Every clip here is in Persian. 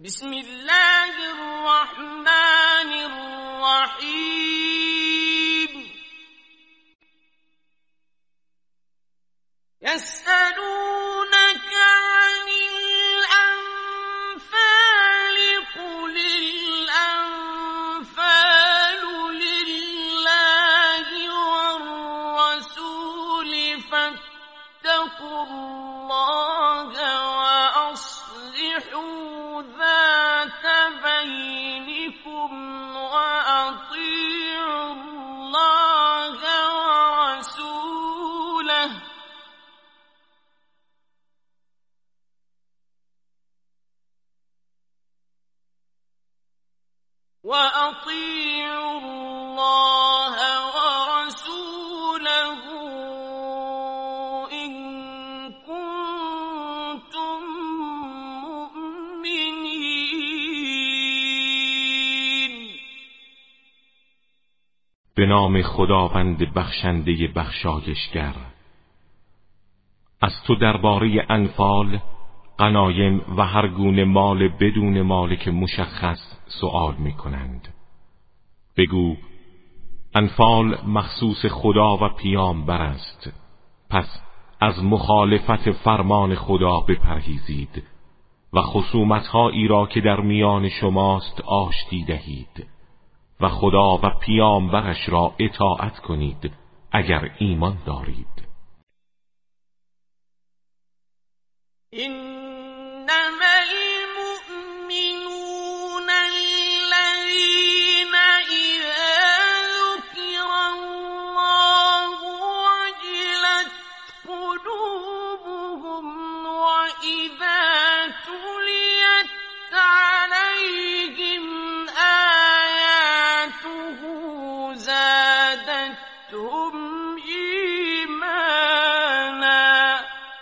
بسم الله الرحمن الرحیم. یسألونک عن الانفال قل الانفال لله والرسول فاتقوا الله وأصلحوا ذات بينكم وأطيعوا الله ورسوله إن كنتم مؤمنين. به نام خداوند بخشنده بخشایشگر. از تو درباره انفال، غنایم و هر گونه مال بدون مالک مشخص سؤال می کنند. بگو انفال مخصوص خدا و پیامبر است، پس از مخالفت فرمان خدا بپرهیزید و خصومت‌هایی را که در میان شماست آشتی دهید و خدا و پیامبرش را اطاعت کنید اگر ایمان دارید. إنما المؤمنون الذين إذا ذكر الله وجلت قلوبهم وإذا تليت عليهم آياته زادتهم إيمانا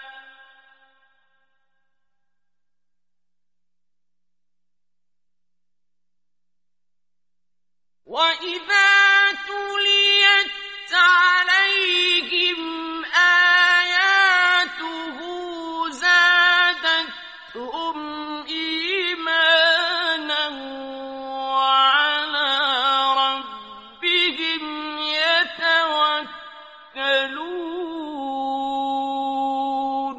وَإِذَا تُلِيَتْ عَلَيْهِمْ آيَاتُهُ زَادَتْهُمْ إِيمَانًا وَعَلَى رَبِّهِمْ يَتَوَكَّلُونَ.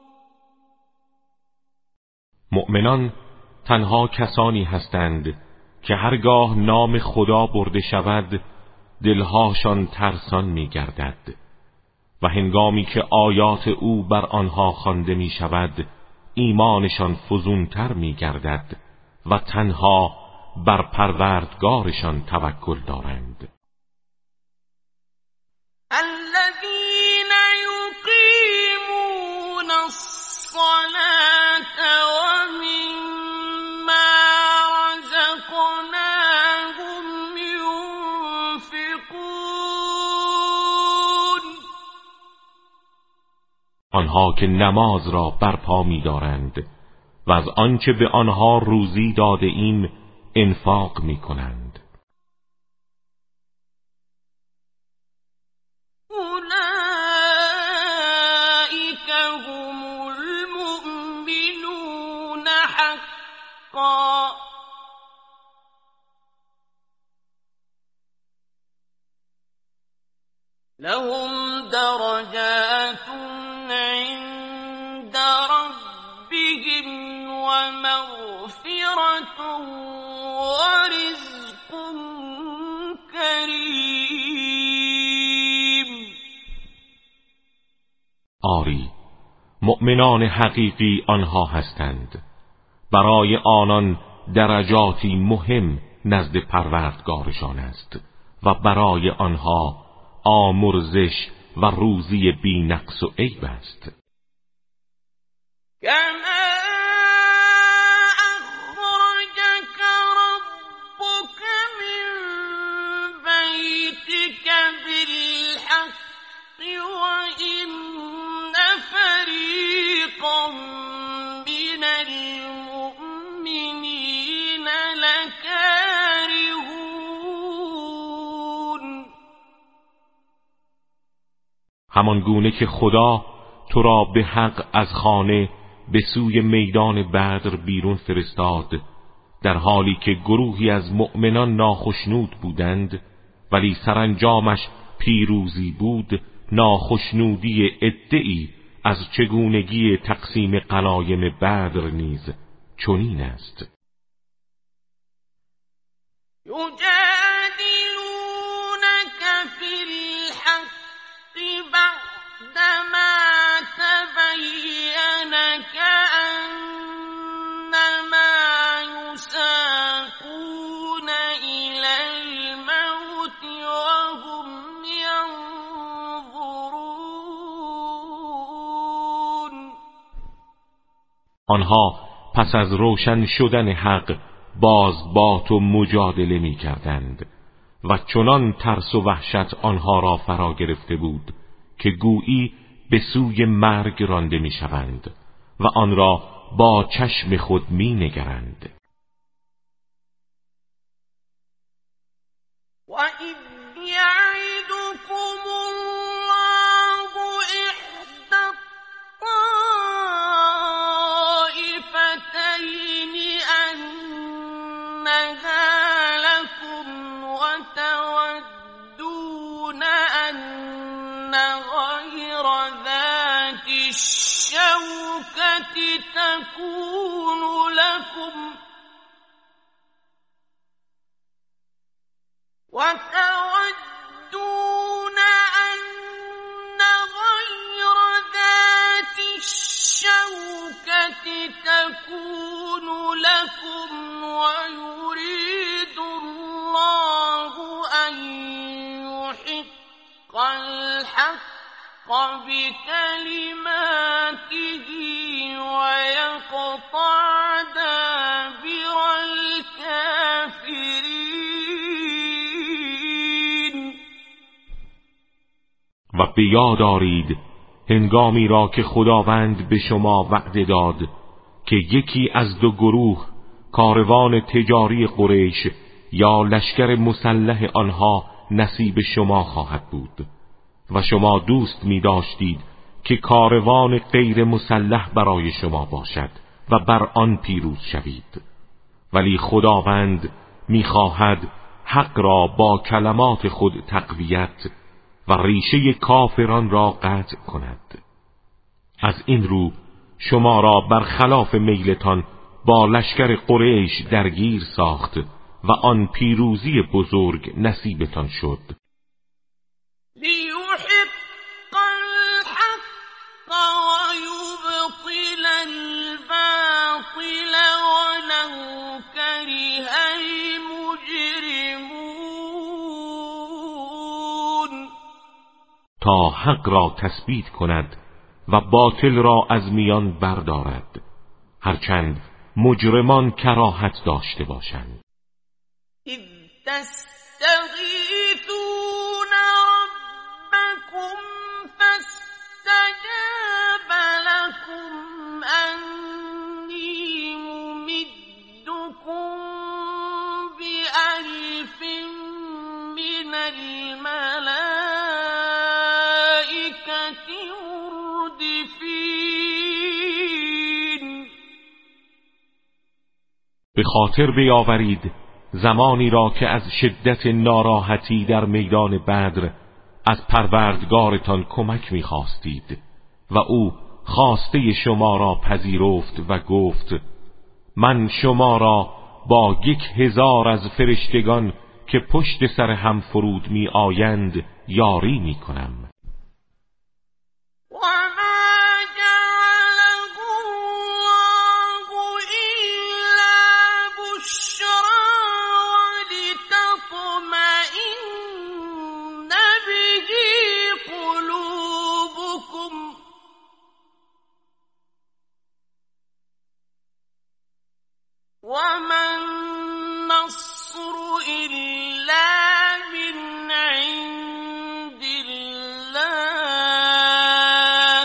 مؤمنان تنها کسانی هستند که هرگاه نام خدا برده شود دلهاشان ترسان می گردد و هنگامی که آیات او بر آنها خوانده می شود ایمانشان فزونتر می گردد و تنها بر پروردگارشان توکل دارند. الذين يقيمون الصلاة ومما رزقناهم ينفقون. آنها که نماز را برپا می دارند و از آنچه به آنها روزی داده ایم انفاق می کنند. أولئك هم المؤمنون حقا لهم درجات عند ربهم ومغفرة ورزق کریم. آری، مؤمنان حقیقی آنها هستند. برای آنان درجاتی مهم نزد پروردگارشان است و برای آنها آمرزش و روزی بی نقص و عیب است. كما أخرجك ربك من بيتك بالحق وإن فريقا من المؤمنين لكارهون. همان گونه که خدا تو را به حق از خانه به سوی میدان بدر بیرون فرستاد، در حالی که گروهی از مؤمنان ناخشنود بودند، ولی سرانجامش پیروزی بود، ناخشنودی عده‌ای از چگونگی تقسیم غنایم بدر نیز چنین است. یجادلونک فی الحق بعدما تبین کأنما یساقون الی الموت وهم ینظرون. آنها پس از روشن شدن حق باز با تو مجادله می کردند و چنان ترس و وحشت آنها را فرا گرفته بود که گویی به سوی مرگ رانده می شوند و آن را با چشم خود می نگرند. و اذ یعدکم الله احدی الطائفتین انها لکم و تودون ان غیر ذات الشوکة تکون لکم وتودون أن غير ذات الشوكة تكون لكم ويريد الله أن يحق الحق بكلماته ويقطع دابر الكافرين. و به یاد آرید هنگامی را که خداوند به شما وعده داد که یکی از دو گروه، کاروان تجاری قریش یا لشکر مسلح آنها، نصیب شما خواهد بود و شما دوست می داشتید که کاروان غیر مسلح برای شما باشد و بر آن پیروز شوید، ولی خداوند می خواهد حق را با کلمات خود تقویت و ریشه کافران را قطع کند. از این رو شما را برخلاف میلتان با لشکر قریش درگیر ساخت و آن پیروزی بزرگ نصیبتان شد. لیحق الحق و یبطل الباطل ولو کره المجرمون. تا حق را تثبیت کند و باطل را از میان بردارد، هرچند مجرمان کراهت داشته باشند. اذ تستغیثون ربکم فاستجاب لكم انی ممدکم بألف من الملائکة مردفین. به خاطر بیاورید زمانی را که از شدت ناراحتی در میدان بدر از پروردگارتان کمک می‌خواستید و او خواسته شما را پذیرفت و گفت من شما را با 1000 از فرشتگان که پشت سر هم فرود می آیند یاری می کنم. وما النصر إلا من عند الله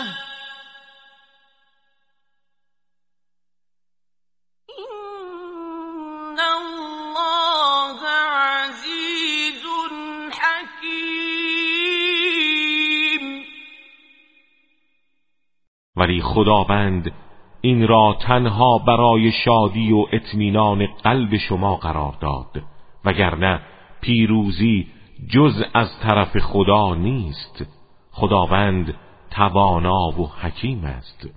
إن الله عزيز حكيم. ولی خداوند این را تنها برای شادی و اطمینان قلب شما قرار داد، وگرنه پیروزی جز از طرف خدا نیست. خداوند توانا و حکیم است.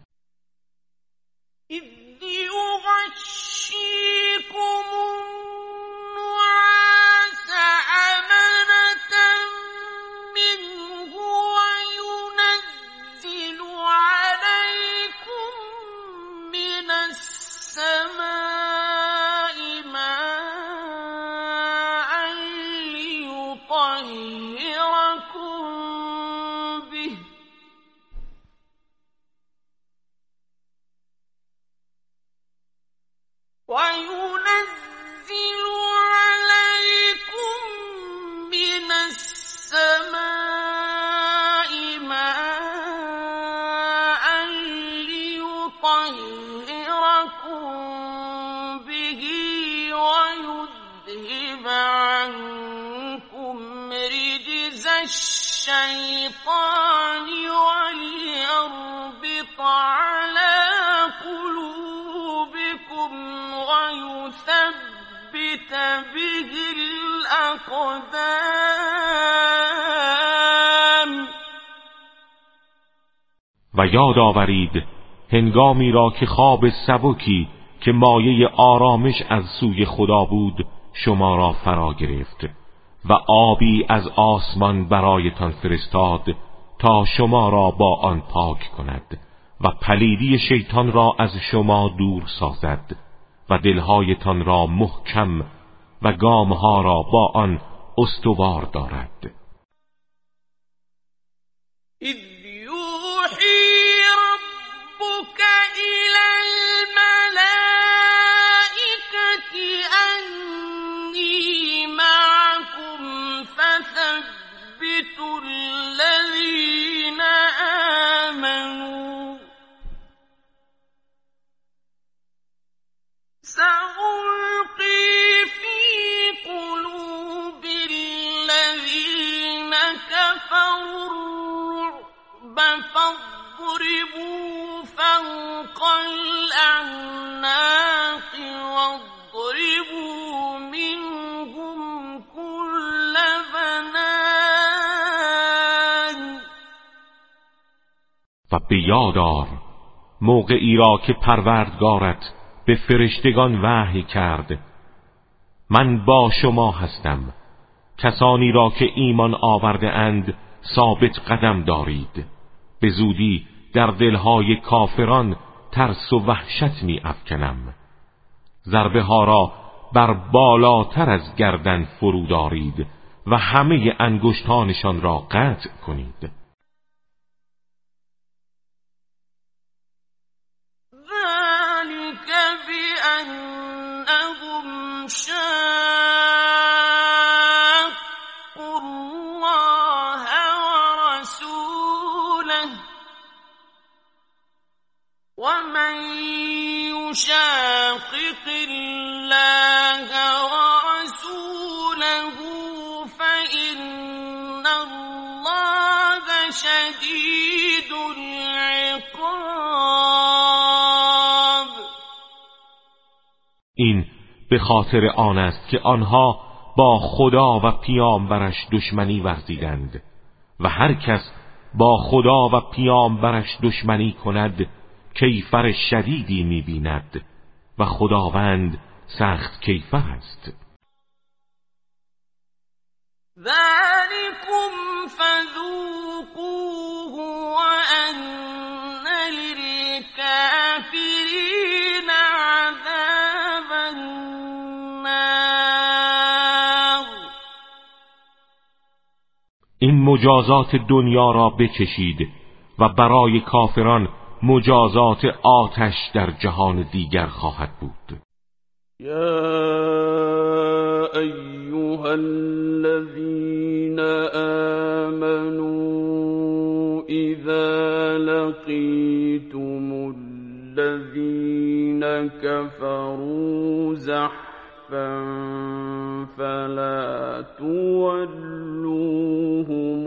الشيطان وليربط على قلوبكم ويثبت به الأقدام. و یاد آورید هنگامی را که خواب سبکی که مایه آرامش از سوی خدا بود شما را فرا گرفت و آبی از آسمان برایتان فرستاد تا شما را با آن پاک کند و پلیدی شیطان را از شما دور سازد و دلهایتان را محکم و گامها را با آن استوار دارد. فاضربوا فوق الأعناق واضربوا منهم كل بنان. و به یاد آر موقعی را که پروردگارت به فرشتگان وحی کرد من با شما هستم، کسانی را که ایمان آورده اند ثابت قدم دارید، به زودی در دلهای کافران ترس و وحشت می افکنم. ضربه ها را بر بالاتر از گردن فرو دارید و همه انگشتانشان را قطع کنید. ذلك بأنهم شاقوا الله ورسوله ومن يشاقق الله ورسوله فإن الله شديد العقاب. این به خاطر آن است که آنها با خدا و پیامبرش دشمنی ورزیدند و هر کس با خدا و پیامبرش دشمنی کند کیفر شدیدی می‌بیند و خداوند سخت کیفر است. ذلكم فذوقوه وأن للكافرين عذاب النار. این مجازات دنیا را بچشید و برای کافران مجازات آتش در جهان دیگر خواهد بود. یا ایها الذین آمنوا اذا لقیتم الذین كفروا زحفا فلا تولوهم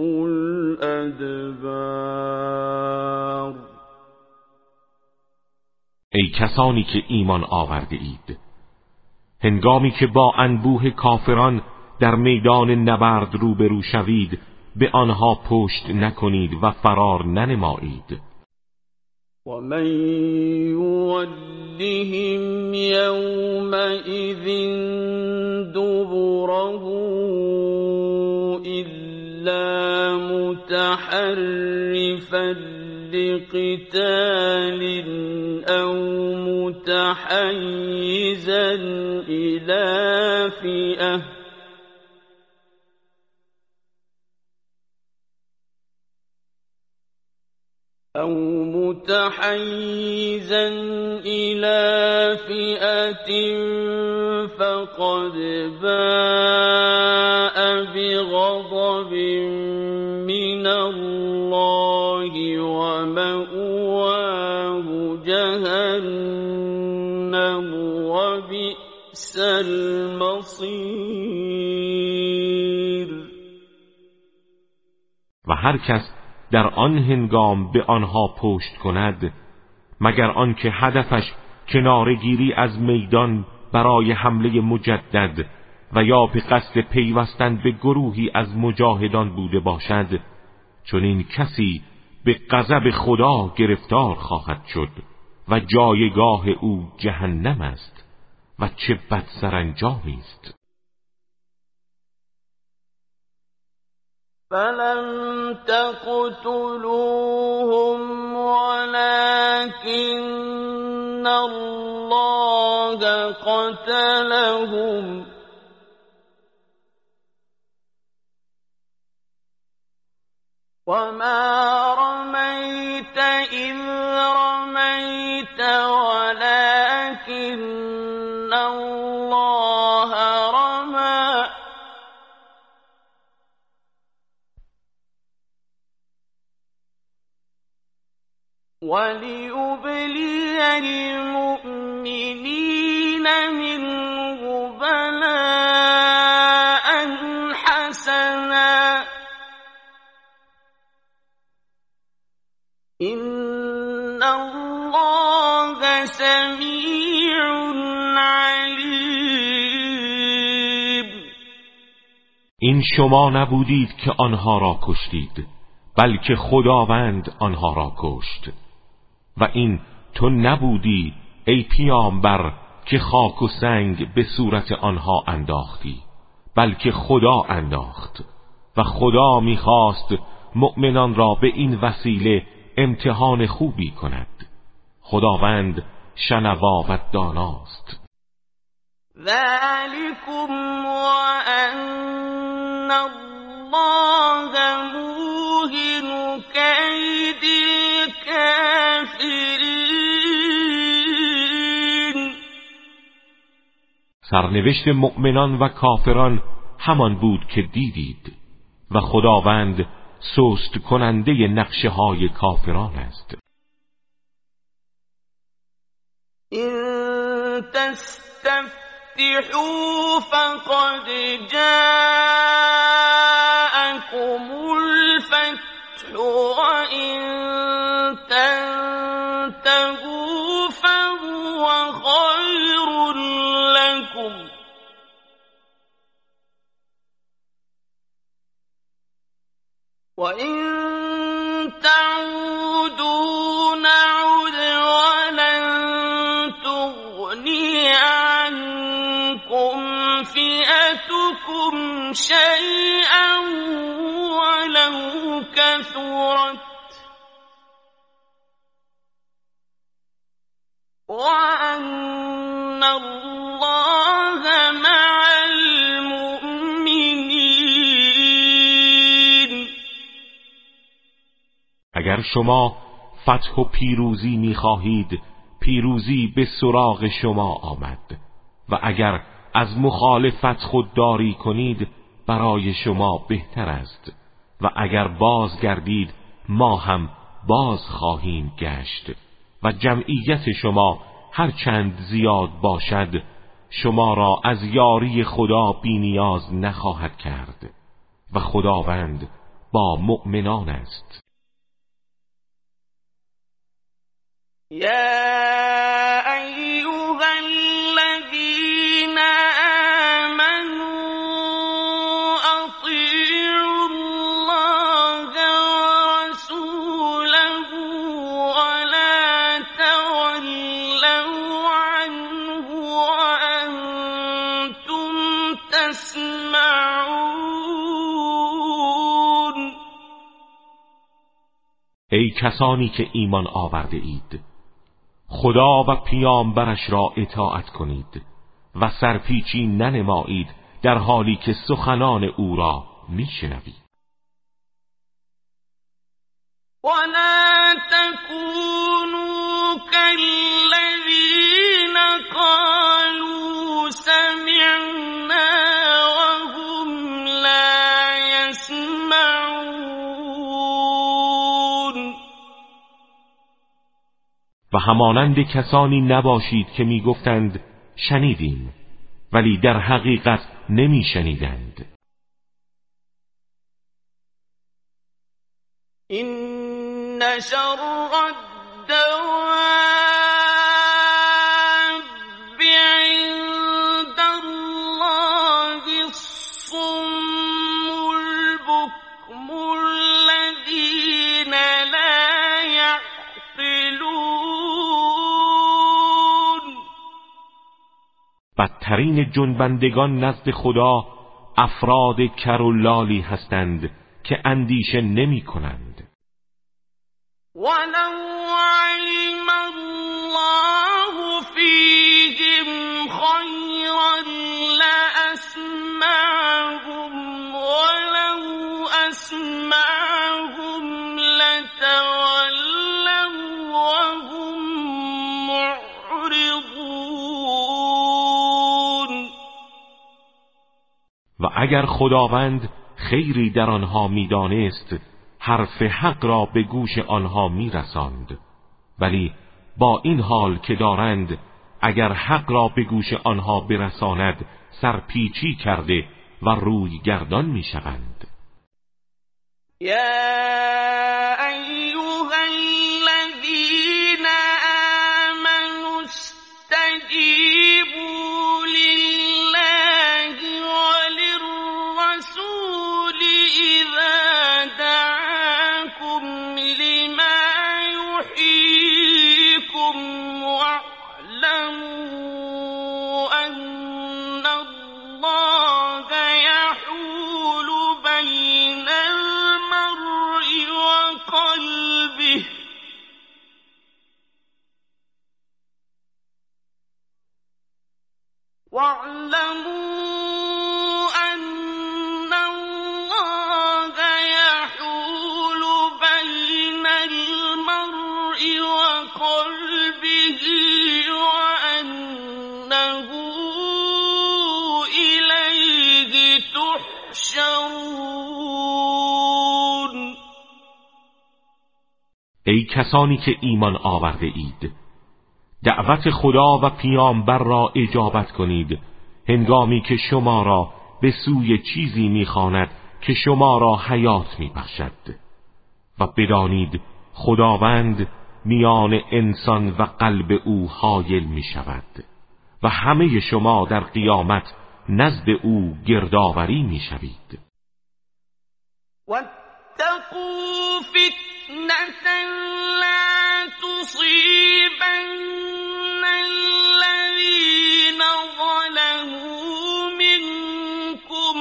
الادبار. کسانی که ایمان آورده اید. هنگامی که با انبوه کافران در میدان نبرد روبرو شوید، به آنها پشت نکنید و فرار ننمایید. ومن يولهم يومئذ دبره إلا متحرفا لقتال أو متحيزا إلى فئة فقد باء بغضب من الله ومأواه جهنم وبئس المصير. و هر کس در آن هنگام به آنها پشت کند مگر آنکه هدفش کناره‌گیری از میدان برای حمله مجدد و یا به قصد پیوستن به گروهی از مجاهدان بوده باشد، چون این کسی به غضب خدا گرفتار خواهد شد و جایگاه او جهنم است و چه بد سرانجامی است. فلم تقتلوهم ولكن الله قتلهم وما رميت إذ رميت ولكن الله رمى وليبلي المؤمنين منه بلاء حسنا إن الله سميع عليم. این شما نبودید که آنها را کشتید، بلکه خداوند آنها را کشت. و این تو نبودی ای پیامبر که خاک و سنگ به صورت آنها انداختی، بلکه خدا انداخت و خدا میخواست مؤمنان را به این وسیله امتحان خوبی کند. خداوند شنوا و داناست. ذلكم وأن الله موهن كيد الكافرين. سرنوشت مؤمنان و کافران همان بود که دیدید و خداوند سست کننده نقشه های کافران است. این تستفتحوا فقد جاءكم الفتح وإن تنتهوا فهو خير لكم وَإِن تَعُودُوا نَعُدْ وَلَن تُغْنِيَ عَنكُمْ فِئَتُكُمْ شَيْئًا وَلَوْ كَثُرَتْ وَأَنَّ اللَّهَ مَعَ الْمُؤْمِنِينَ. اگر شما فتح و پیروزی می‌خواهید، پیروزی به سراغ شما آمد، و اگر از مخالفت خودداری کنید برای شما بهتر است، و اگر بازگردید ما هم باز خواهیم گشت، و جمعیت شما هرچند زیاد باشد شما را از یاری خدا بی نیاز نخواهد کرد و خداوند با مؤمنان است. یا ای کسانی که ایمان آورده اید، خدا و پیامبرش را اطاعت کنید و سرپیچی ننمایید در حالی که سخنان او را میشنوید. ولا تكونوا كالذين قالوا سمعنا وهم لا يسمعون. و همانند کسانی نباشید که میگفتند شنیدیم ولی در حقیقت نمیشنیدند. إن شر الدواب عند الله الصم البكم الذين لا يعقلون. بدترین جنبندگان نزد خدا افراد کر و لالی هستند که اندیشه نمی کنند. ولو علم الله فيهم خيرا لأسمعهم ولو أسمعهم لتولوا وهم معرضون. و اگر خداوند خیری در آنها میدانست حرف حق را به گوش آنها میرساند، ولی با این حال که دارند اگر حق را به گوش آنها برساند سرپیچی کرده و روی گردان میشوند. یا ایها الذین آمنوا استجیبوا لله وللرسول اذا دعاكم لما يحييكم واعلموا ان الله يحول بين المرء وقلبه واعلموا ان الله يحول بين المرء وقلبه وانه الیه تحشرون. ای کسانی که ایمان آورده اید، دعوت خدا و پیامبر را اجابت کنید هنگامی که شما را به سوی چیزی می‌خواند که شما را حیات می‌بخشد و بدانید خداوند میان انسان و قلب او حایل می‌شود و همه شما در قیامت نزد او گردآوری می‌شوید. واتقوا فتنة لا تصيبن الذين ظلموا منكم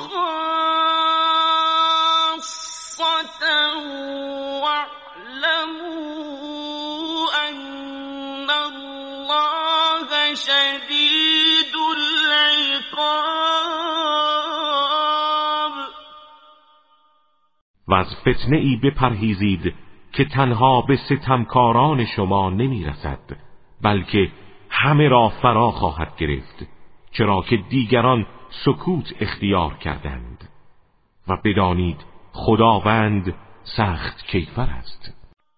خاصة واعلموا أن الله شديد العقاب. و از فتنه ای بپرهیزید که تنها به ستمکاران شما نمیرسد بلکه همه را فرا خواهد گرفت، چرا که دیگران سکوت اختیار کردند و بدانید خداوند سخت کیفر است.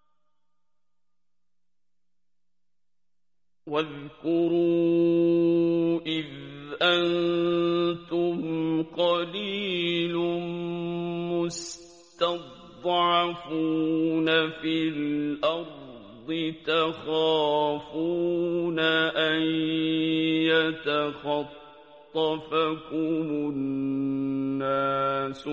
واذكروا إذ أنتم قليل مستضعفون في الأرض تخافون أن يتخطفكم الناس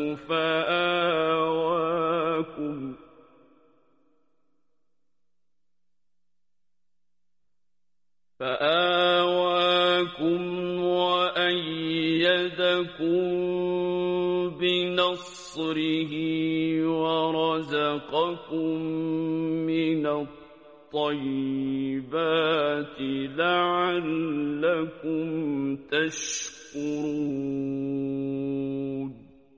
فآواكم وأيدكم بنصره ورزقكم من الطيبات لعلكم تشکرون.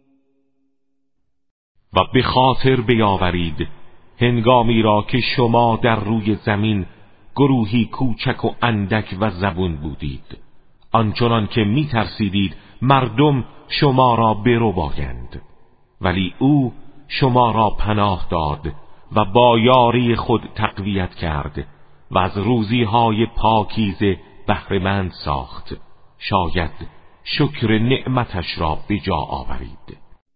و به خاطر بیاورید هنگامی را که شما در روی زمین گروهی کوچک و اندک و زبون بودید، آنچنان که می ترسیدید مردم شما را بربایند، ولی او شما را پناه داد و با یاری خود تقویت کرد و از روزیهای پاکیزه بهره‌مند ساخت. شاید شکر نعمتش را به جا آورید.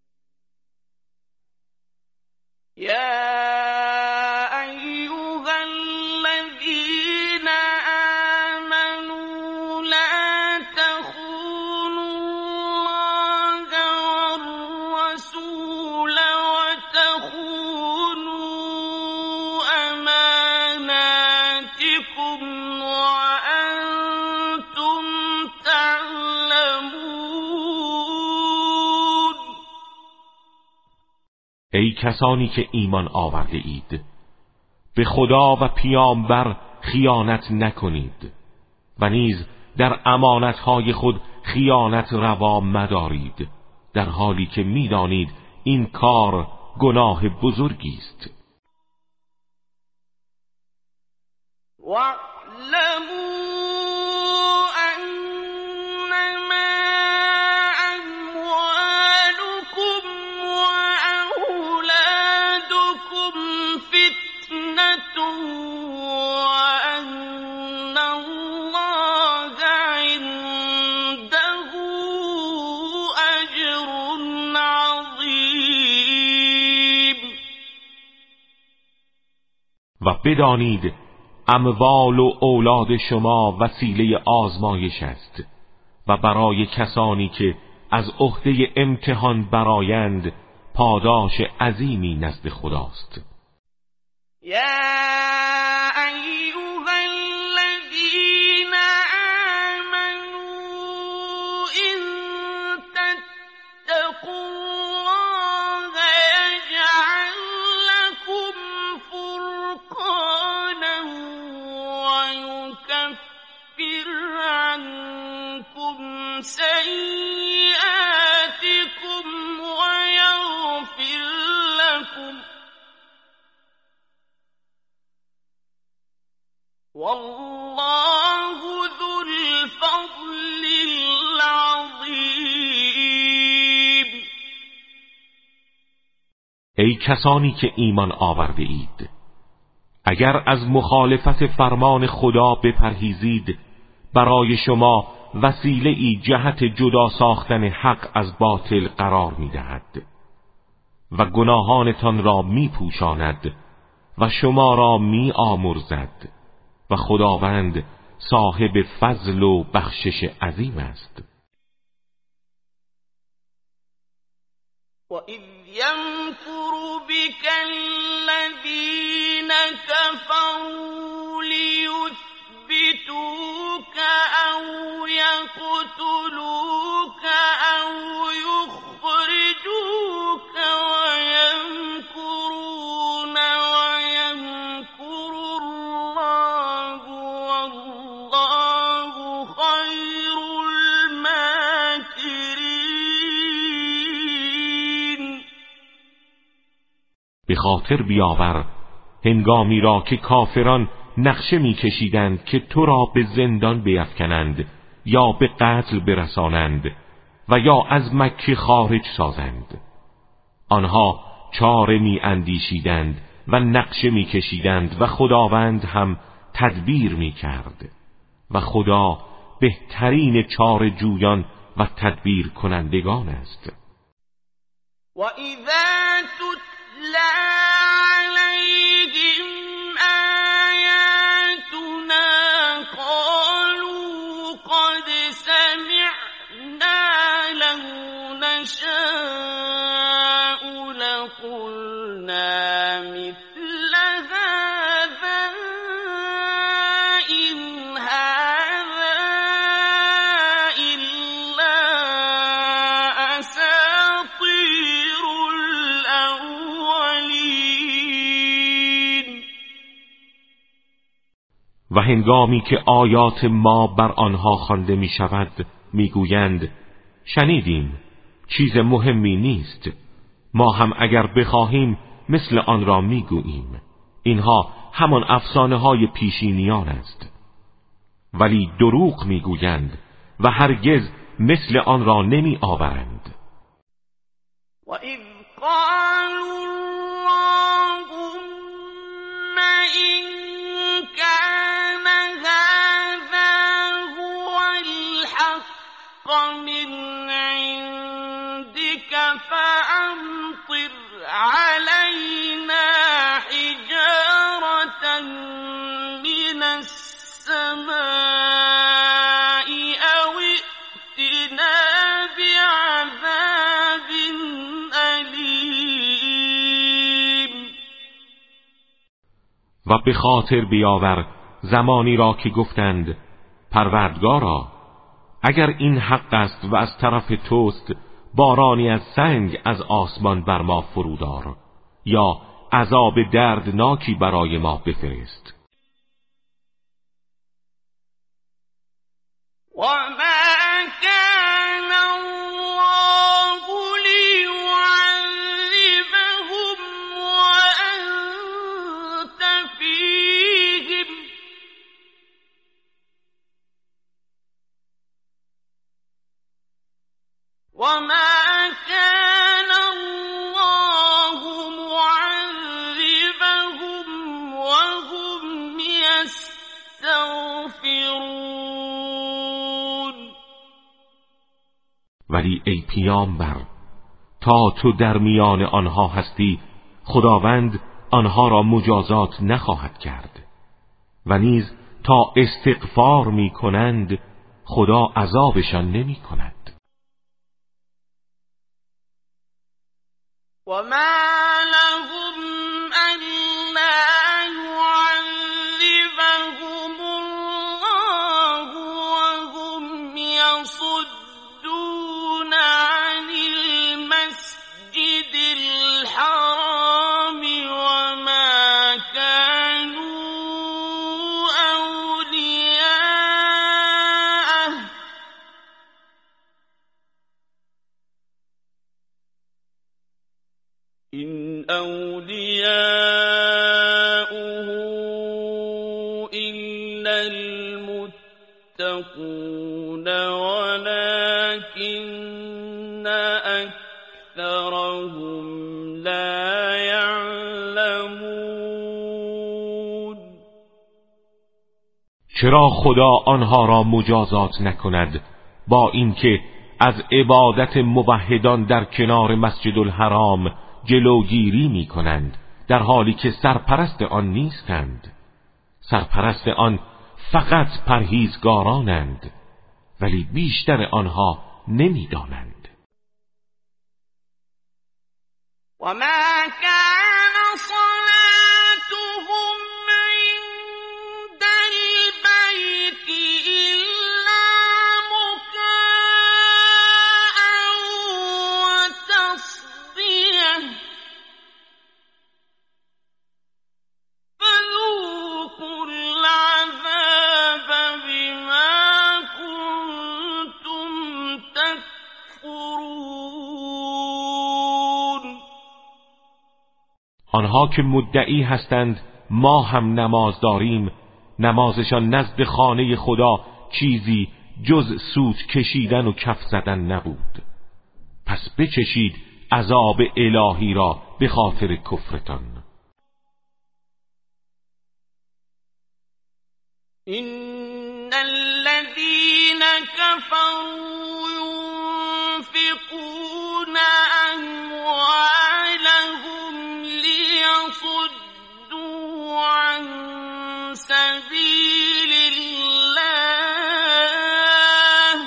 ای کسانی که ایمان آورده اید، به خدا و پیامبر خیانت نکنید و نیز در امانتهای خود خیانت روا مدارید، در حالی که میدانید این کار گناه بزرگی است. و بدانید اموال و اولاد شما وسیله آزمایش است و برای کسانی که از عهده امتحان برآیند پاداش عظیمی نزد خداست. والله ذو الفضل العظیم. ای کسانی که ایمان آورده اید، اگر از مخالفت فرمان خدا بپرهیزید برای شما وسیله ای جهت جدا ساختن حق از باطل قرار می‌دهد و گناهانتان را می‌پوشاند و شما را می‌آمرزد و خداوند صاحب فضل و بخشش عظیم است. وَإِذْ يَمْكُرُ بِكَ الَّذِينَ كَفَرُوا لِيُثْبِتُوكَ أَوْ يَقْتُلُوكَ أَوْ يُخْرِجُوكَ وَيَمْكُرُونَ وَيَمْكُرُ اللَّهُ وَاللَّهُ خَيْرُ الْمَاكِرِينَ. به خاطر بیاور هنگامی را که کافران نقشه می‌کشیدند که تو را به زندان بیفکنند یا به قتل برسانند و یا از مکه خارج سازند. آنها چاره می‌اندیشیدند و نقشه می‌کشیدند و خداوند هم تدبیر می‌کرد و خدا بهترین چاره جویان و تدبیر کنندگان است. و اذا تتلى عليهم آیاتنا قالوا قد سمعنا لو نشاء لقلنا مثل هذا إن هذا إلا أساطير و هنگامی که آیات ما بر آنها خوانده می شود می گویند شنیدیم چیز مهمی نیست، ما هم اگر بخواهیم مثل آن را می گوییم، اینها همان افسانه های پیشینیان است. ولی دروغ می گویند و هرگز مثل آن را نمی آورند. و اذ قالوا اللهم إن كان هذا هو الحق من عندك فأمطر علينا حجارة من السماء أو ائتنا بعذاب أليم. و به خاطر بیاور زمانی را که گفتند پروردگارا اگر این حق است و از طرف توست بارانی از سنگ از آسمان بر ما فرودار یا عذاب دردناکی برای ما بفرست. وما كان الله ليعذبهم وأنت فيهم وما كان الله معذبهم وهم يستغفرون. ولی ای پیامبر تا تو در میان آنها هستی خداوند آنها را مجازات نخواهد کرد و نیز تا استغفار می کنند خدا عذابشان نمی کند. وما لهم ألا يعذبهم الله وهم يصدون عن المسجد الحرام وما كانوا أولياءه إن أولياؤه إلا المتقون ولكن أكثرهم لا يعلمون. چرا خدا آنها را مجازات نکند با اینکه از عبادت موحدان در کنار مسجد الحرام جلوگیری می کنند در حالی که سرپرست آن نیستند؟ سرپرست آن فقط پرهیزگارانند ولی بیشتر آنها نمی دانند. وما كان صلاتهم عند البيت إلا مكاء وتصدية فذوقوا العذاب بما كنتم تكفرون. آنها که مدعی هستند ما هم نماز داریم، نمازشان نزد خانه خدا چیزی جز سوت کشیدن و کف زدن نبود. پس بچشید عذاب الهی را به خاطر کفرتان. إن الذين كفروا ينفقون أموالهم ليصدوا عن سبيل الله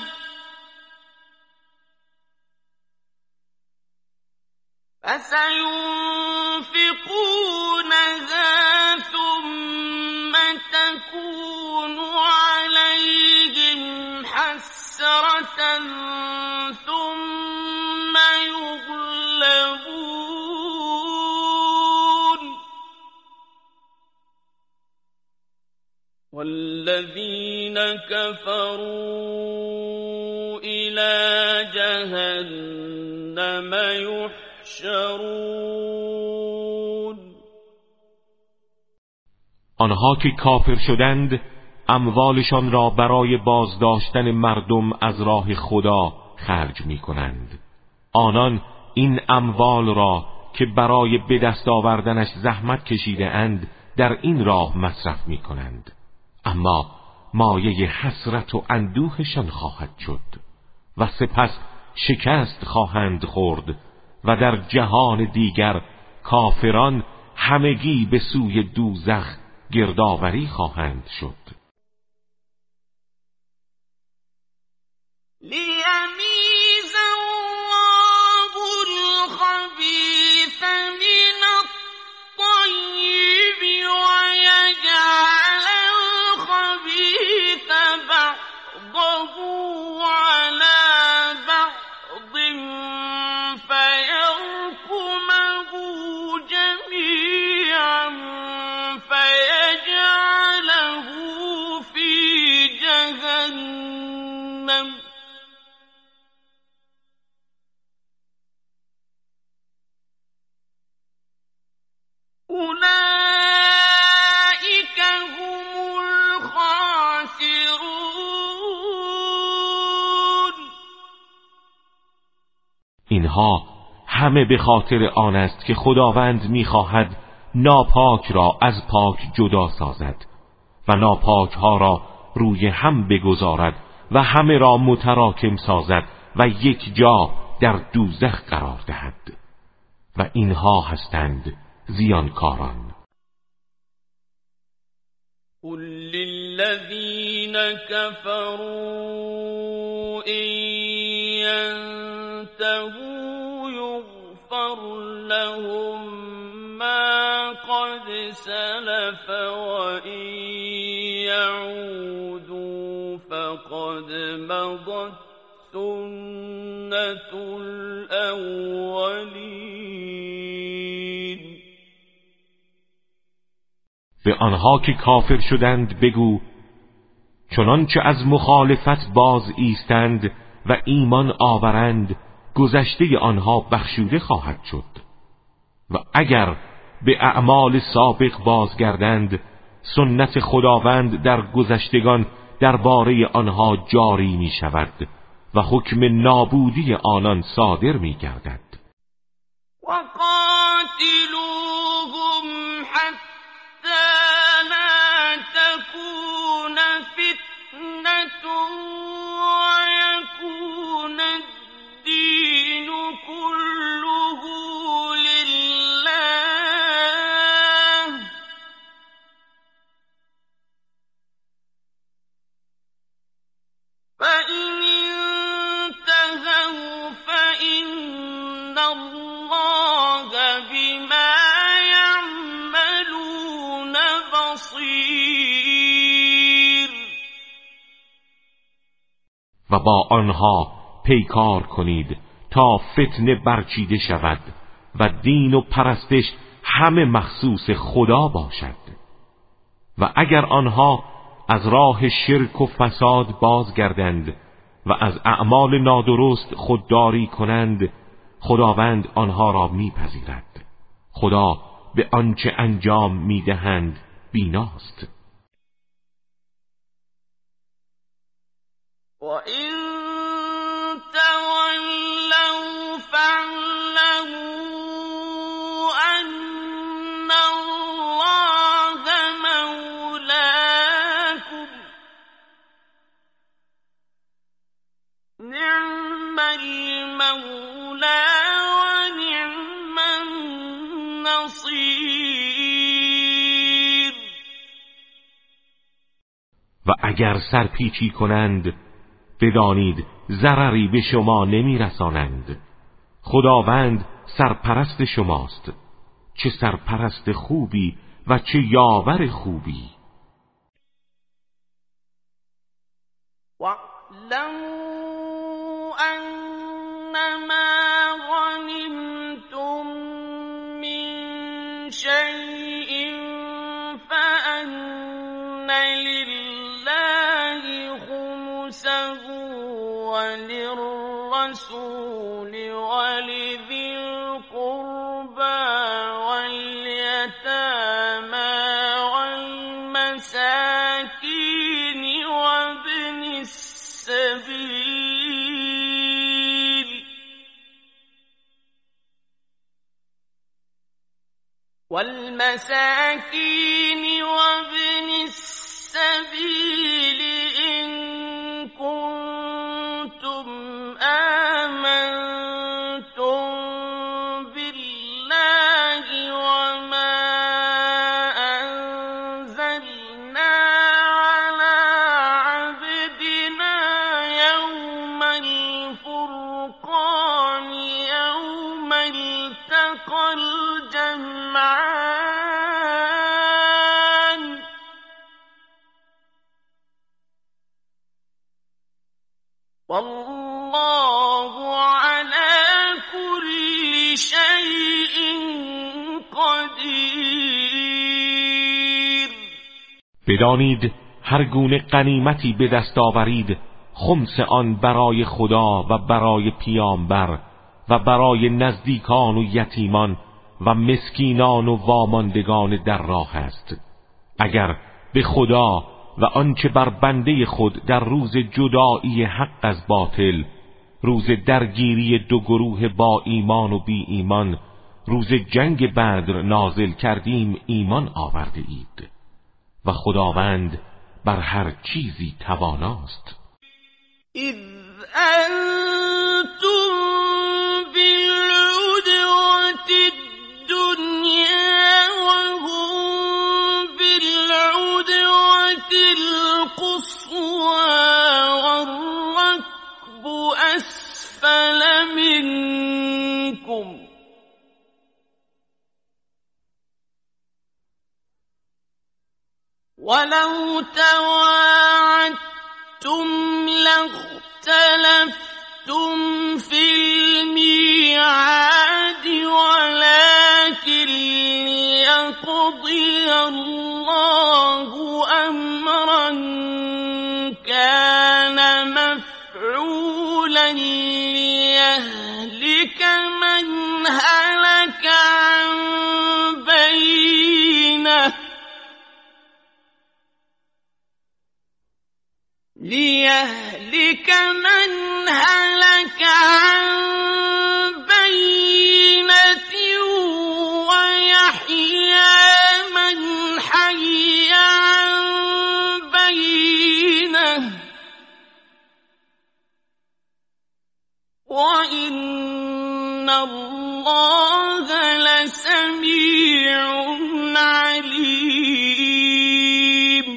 فسينفقونها ثم تكون عليهم حسرة ثم يغلبون كفروا إلى جهنم يحشرون. آنها که کافر شدند اموالشان را برای بازداشتن مردم از راه خدا خرج می کنند. آنان این اموال را که برای به دست آوردنش زحمت کشیده اند در این راه مصرف می کنند، اما مایه حسرت و اندوهشان خواهد شد و سپس شکست خواهند خورد و در جهان دیگر کافران همگی به سوی دوزخ گردآوری خواهند شد. لیمیز الله الخبیث من الطیب و یجعل الخبیث بعضه علی بعض فیرکمه جمیعا فیجعله فی جهنم اولئک هم الخاسرون. اینها همه به خاطر آن است که خداوند می‌خواهد ناپاک را از پاک جدا سازد و ناپاک ها را روی هم بگذارد و همه را متراکم سازد و یک جا در دوزخ قرار دهد و اینها هستند زیانکاران. قل للذین كفروا إن ينتهوا يغفر لهم ما قد سلف وإن يعودوا فقد مضت سنة الأولين. به آنها که کافر شدند بگو چنانچه از مخالفت باز ایستند و ایمان آورند گذشته آنها بخشوده خواهد شد و اگر به اعمال سابق بازگردند سنت خداوند در گذشتگان درباره آنها جاری می شود و حکم نابودی آنان صادر می گردد. وقاتلوهم حتى لا تكون فتنة ويكون الدين كله لله فإن انتهوا فإن الله بما يعملون بصير. و با آنها پیکار کنید تا فتنه برچیده شود و دین و پرستش همه مخصوص خدا باشد و اگر آنها از راه شرک و فساد بازگردند و از اعمال نادرست خودداری کنند خداوند آنها را میپذیرد. خدا به آنچه انجام میدهند بیناست. وَإِن تَوَلَّوْا فَاعْلَمُوا أَنَّ اللَّهَ مَوْلَاكُمْ نِعْمَ الْمَوْلَى وَنِعْمَ النَّصِيرُ. و اگر سرپیچی کنند بدانید ضرری به شما نمیرسانند. خداوند سرپرست شماست، چه سرپرست خوبی و چه یاور خوبی. وَاعْلَمُوا أَنَّمَا غَنِمْتُم مِّن شَيْءٍ فَأَنَّ لِلَّهِ وللرسول ولذي القربى واليتامى والمساكين وابن السبيل إن كنتم آمنتم بالله وما أنزلنا على عبدنا يوم الفرقان يوم التقى الجمعان والله على كل شيء قدیر. بدانید هر گونه غنیمتی به دست آورید خمس آن برای خدا و برای پیامبر و برای نزدیکان و یتیمان و مسکینان و واماندگان در راه است. اگر به خدا و آنچه بر بنده خود در روز جدایی حق از باطل، روز درگیری دو گروه با ایمان و بی ایمان، روز جنگ بدر نازل کردیم ایمان آورده اید و خداوند بر هر چیزی تواناست. اذ انتم بالعدوة الدنيا وهم بالعدوة القصوى والركب أسفل منكم ولو تواعدتم لاختلفتم في الميعاد ولكن ليقضي الله أمرا كان مفعولا ليهلك من هلك عن بينه ويحيى من حي عن بينه وإن الله لسميع عليم.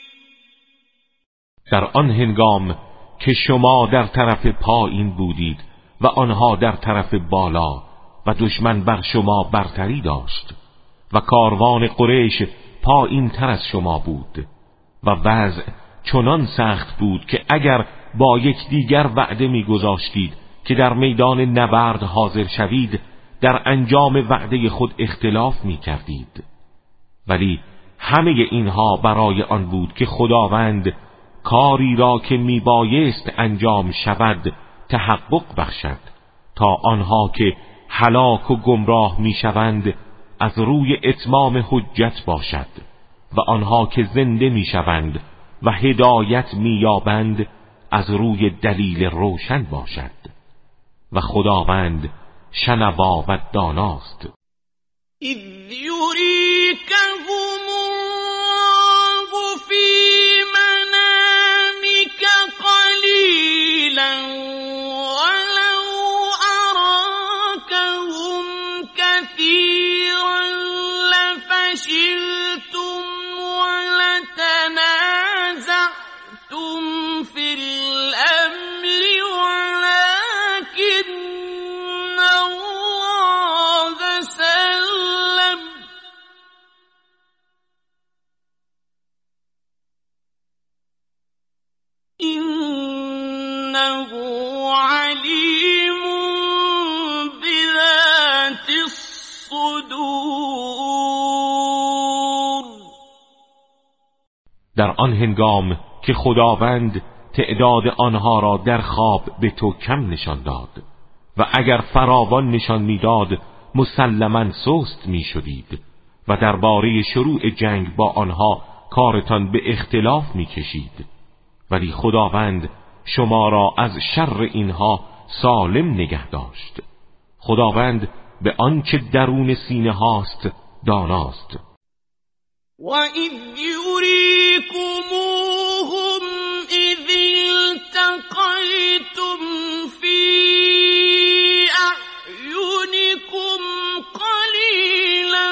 در آن هنگام که شما در طرف پایین بودید و آنها در طرف بالا و دشمن بر شما برتری داشت و کاروان قریش پایین تر از شما بود و وضع چنان سخت بود که اگر با یکدیگر وعده می‌گذاشتید که در میدان نبرد حاضر شوید در انجام وعده خود اختلاف می‌کردید، ولی همه اینها برای آن بود که خداوند کاری را که میبایست انجام شود تحقق بخشد تا آنها که هلاک و گمراه میشوند از روی اتمام حجت باشد و آنها که زنده میشوند و هدایت مییابند از روی دلیل روشن باشد و خداوند شنوا و داناست. اذ یریکهم الله فی منامک قلیلا ولو اراکهم کثیرا لفشلتم ولتنازعتم فی الامر ولكن الله سلم إنه عليم بذات الصدور. در آن هنگام که خداوند تعداد آنها را در خواب به تو کم نشان داد و اگر فراوان نشان میداد مسلماً سست میشدید و درباره شروع جنگ با آنها کارتان به اختلاف میکشید، ولی خداوند شما را از شر اینها سالم نگه داشت. خداوند به آنچه درون سینه هاست داناست. وَإِذْ يُرِيكُمُوهُمْ إِذِ الْتَقَيْتُمْ فِي أَعْيُنِكُمْ قَلِيلًا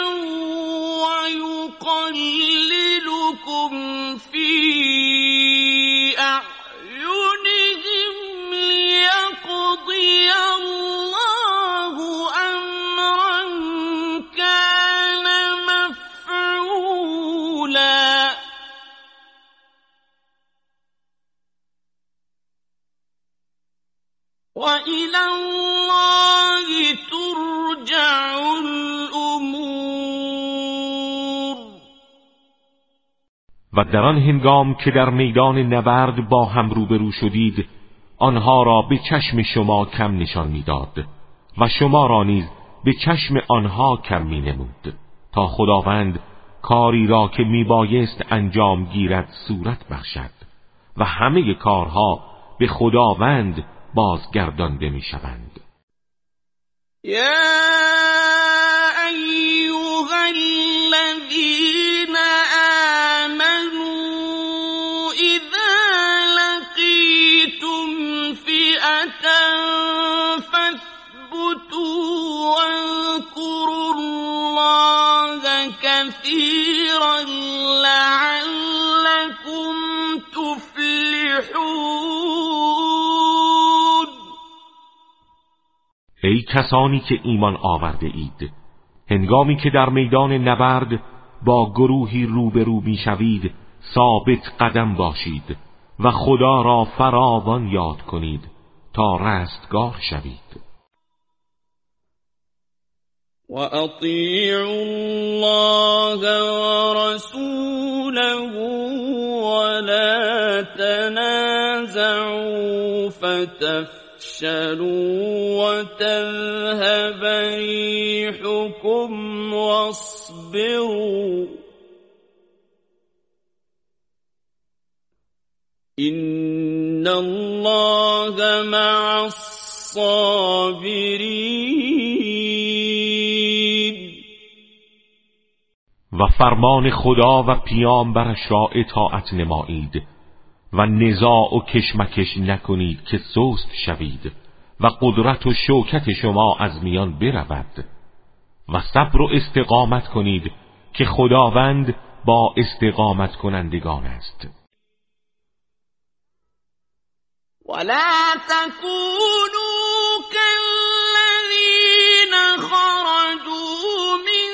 وَيُقَلِّلُكُمْ فِي أَعْيُنِهِمْ لِيَقْضِيَ اللَّهُ أَمْرًا كَانَ مَفْعُولًا. وَإِلَى اللَّهِ تُرْجَعُ الْأُمُورُ. و در آن هنگام که در میدان نبرد با هم روبرو شدید، آنها را به چشم شما کم نشان میداد و شما را نیز به چشم آنها کم می نمود تا خداوند کاری را که میبایست انجام گیرد صورت بخشد و همه کارها به خداوند بازگردانده می شوند. يَا أَيُّهَا الَّذِينَ آمَنُوا إِذَا لَقِيتُمْ فِئَةً فَاثْبُتُوا وَاذْكُرُوا اللَّهَ كَثِيرًا لَعَلَّكُمْ تُفْلِحُونَ. ای کسانی که ایمان آورده اید، هنگامی که در میدان نبرد با گروهی روبرو میشوید ثابت قدم باشید و خدا را فراوان یاد کنید تا رستگار شوید. وَأَطِيعُوا اللَّهَ وَرَسُولَهُ وَلَا تَنَازَعُوا فَتَفْشَلُوا وَتَذْهَبَ رِيحُكُمْ وَاصْبِرُوا إِنَّ اللَّهَ مَعَ الصَّابِرِينَ. و فرمان خدا و پیامبرش را اطاعت نمایید و نزاع و کشمکش نکنید که سست شوید و قدرت و شوکت شما از میان برود و صبر و استقامت کنید که خداوند با استقامت کنندگان است. وَلَا تَكُونُوا كَالَّذِينَ خَرَجُوا مِنْ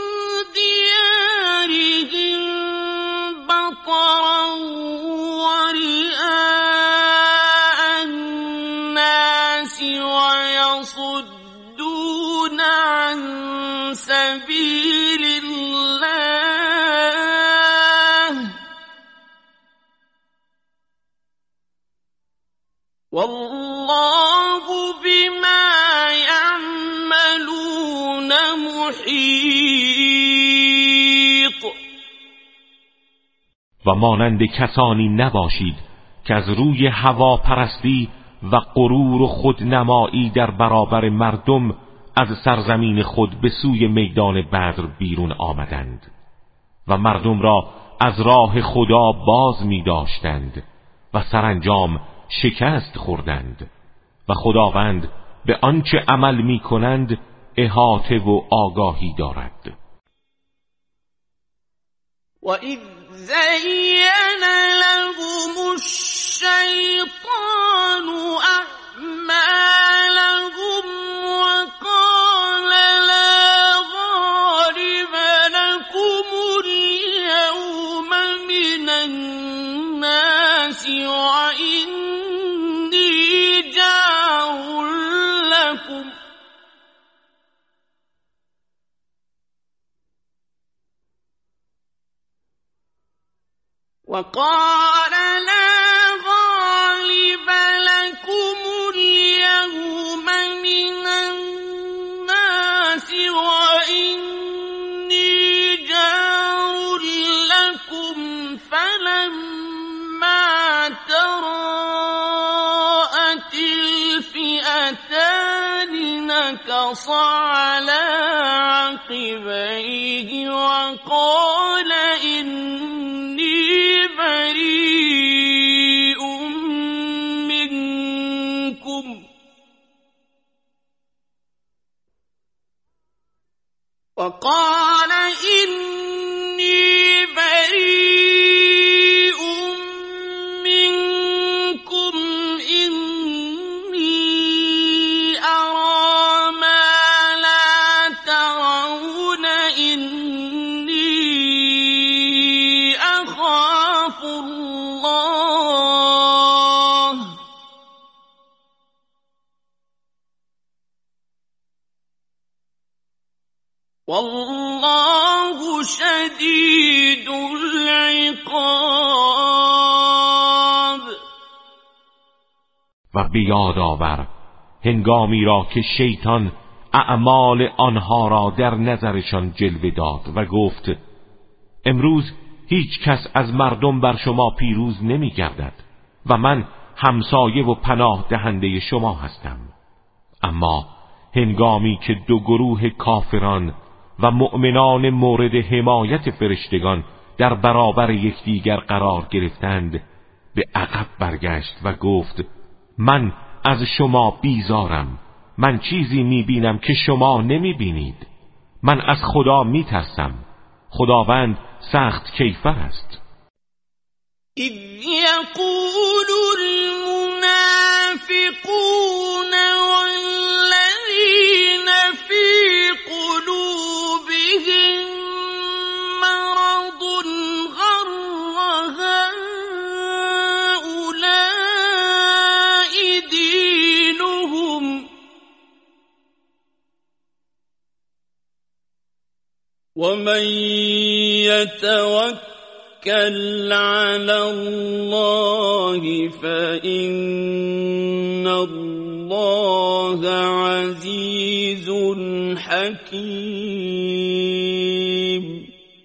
دِيَارِهِمْ بَطَرًا وَرِئَاءَ النَّاسِ وَيَصُدُّونَ عَنْ سَبِيلِ اللَّهِ وَاللَّهُ بِمَا يَعْمَلُونَ مُحِيطٌ. و مانند کسانی نباشید که از روی هواپرستی و غرور و خودنمایی در برابر مردم از سرزمین خود به سوی میدان بدر بیرون آمدند و مردم را از راه خدا باز می داشتند و سرانجام شکست خوردند و خداوند به آنچه عمل می کنند احاطه و آگاهی دارد. وَإِذْ زَيَّنَ لَهُمُ الشَّيْطَانُ أَعْمَالَهُمْ وَقَالَ لَا غَالِبَ لَكُمُ الْيَوْمَ مِنَ النَّاسِ وَإِنِّي جَارٌ لَكُمْ وَقَالَ لَا غَالِبَ فنكص على عقبيه وقال إني بريء منكم إني أرى ما لا ترون إني أخاف الله والله شدید العقاب. و به یاد آور هنگامی را که شیطان اعمال آنها را در نظرشان جلوه داد و گفت امروز هیچ کس از مردم بر شما پیروز نمی گردد و من همسایه و پناه دهنده شما هستم. اما هنگامی که دو گروه کافران و مؤمنان مورد حمایت فرشتگان در برابر یکدیگر قرار گرفتند، به عقب برگشت و گفت من از شما بیزارم، من چیزی میبینم که شما نمیبینید، من از خدا میترسم، خداوند سخت کیفر است. اذ یقول المنافقون والذین فی قلوبهم مرض غر هؤلاء دینهم ومن يتوكل على الله فإن الله عزیز حکیم.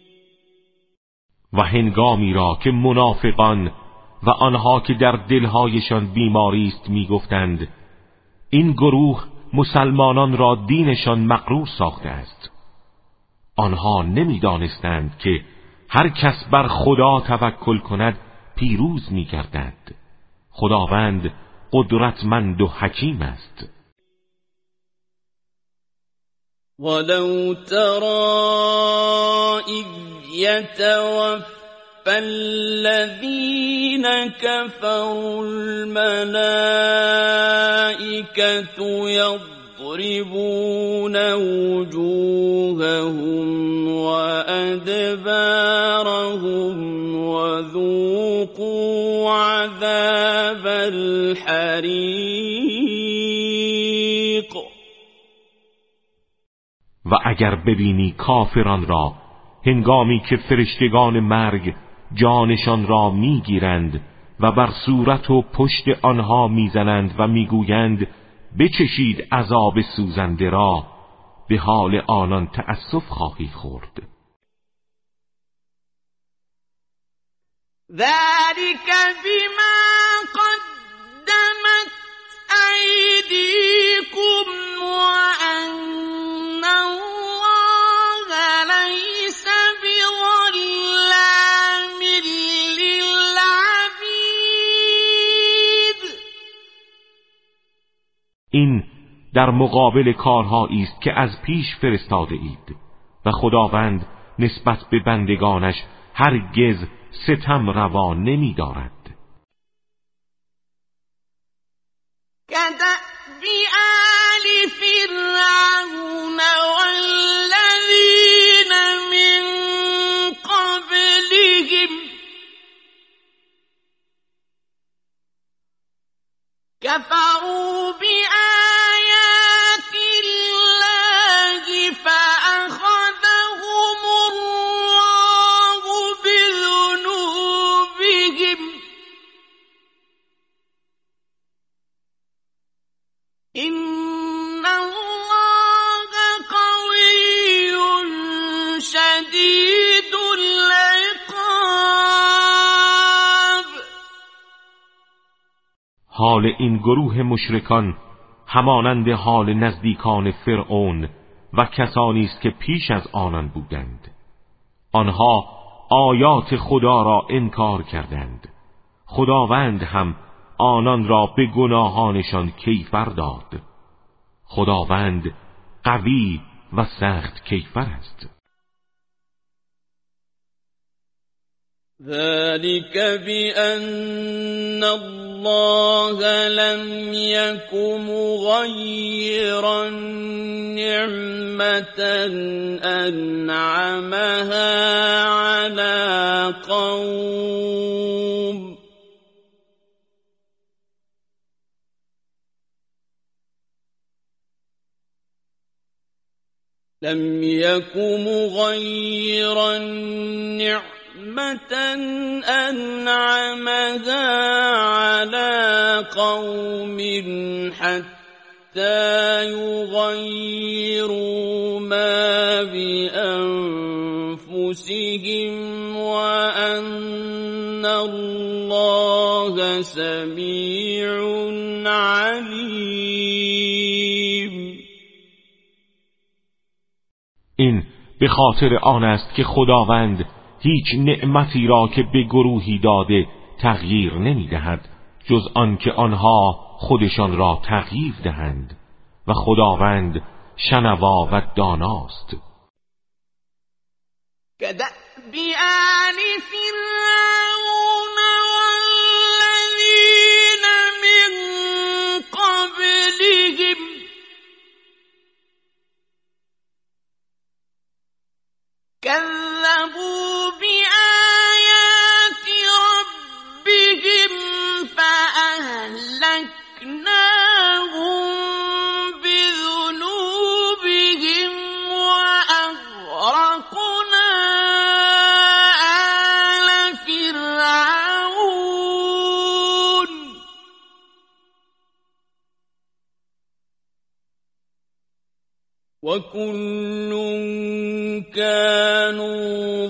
و هنگامی را که منافقان و آنها که در دلهایشان بیماری است میگفتند این گروه مسلمانان را دینشان مغرور ساخته است، آنها نمیدانستند که هر کس بر خدا توکل کند پیروز می‌گردد. خداوند قدرتمند و حکیم است. ولو ترى إذ يتوفى الذين كفروا الملائكة يضربون وجوههم وأدبارهم وذوقوا عذاب الحریق. و اگر ببینی کافران را هنگامی که فرشتگان مرگ جانشان را میگیرند و بر صورت و پشت آنها میزنند و میگویند بچشید عذاب سوزنده را، به حال آنان تأسف خواهی خورد. ذلك بما قدمت أيديكم وأن الله ليس بظلام للعبید. این در مقابل کارهایی است که از پیش فرستاده اید و خداوند نسبت به بندگانش هرگز ستم روا نمی دارد. كدأب آل فرعون والذين من قبلهم كفروا بآيات الله فأخذهم الله بذنوبهم إن الله قوي شدید العقاب. حال این گروه مشرکان همانند حال نزدیکان فرعون و کسانی است که پیش از آنان بودند. آنها آیات خدا را انکار کردند. خداوند هم آنان را به گناهانشان کیفر داد. خداوند قوی و سخت کیفر است. ذلك بأن الله لم يك مغيرا نعمة أنعمها على قوم لم يك مغيرا نعمة أنعمها على قوم حتى يغيروا ما بأنفسهم وأن الله سميع عليم. این به خاطر آن است که خداوند هیچ نعمتی را که به گروهی داده تغییر نمی دهد جز آن که آنها خودشان را تغییر دهند و خداوند شنوا و داناست. كدأب آل فرعون والذين من قبلهم كذبوا بآيات ربهم فأهلكناهم بذنوبهم وأغرقنا آل فرعون وكل كانوا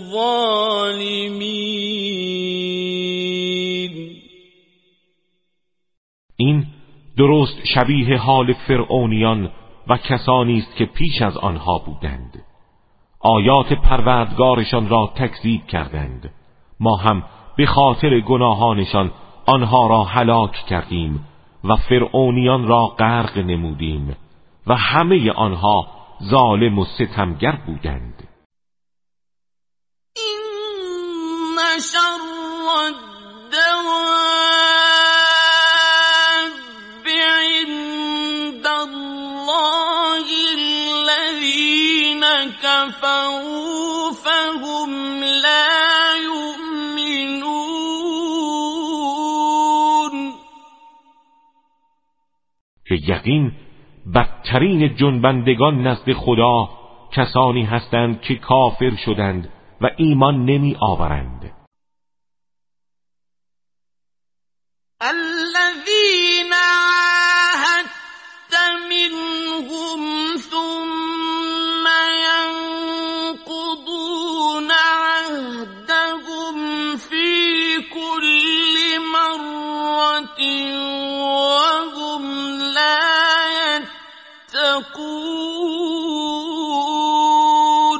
ظالمين. این درست شبیه حال فرعونیان و کسانی است که پیش از آنها بودند. آیات پروردگارشان را تکذیب کردند. ما هم به خاطر گناهانشان آنها را هلاک کردیم و فرعونیان را غرق نمودیم و همه آنها ظالم و ستمگر بودند. إن شر الدواب عند الله الذين كفروا فهم لا يؤمنون. که یقین بدترین جنبندگان نزد خدا کسانی هستند که کافر شدند و ایمان نمی آورند. الذين عاهدت منهم ثم ينقضون عهدهم في كل مرة وهم لا يتقون.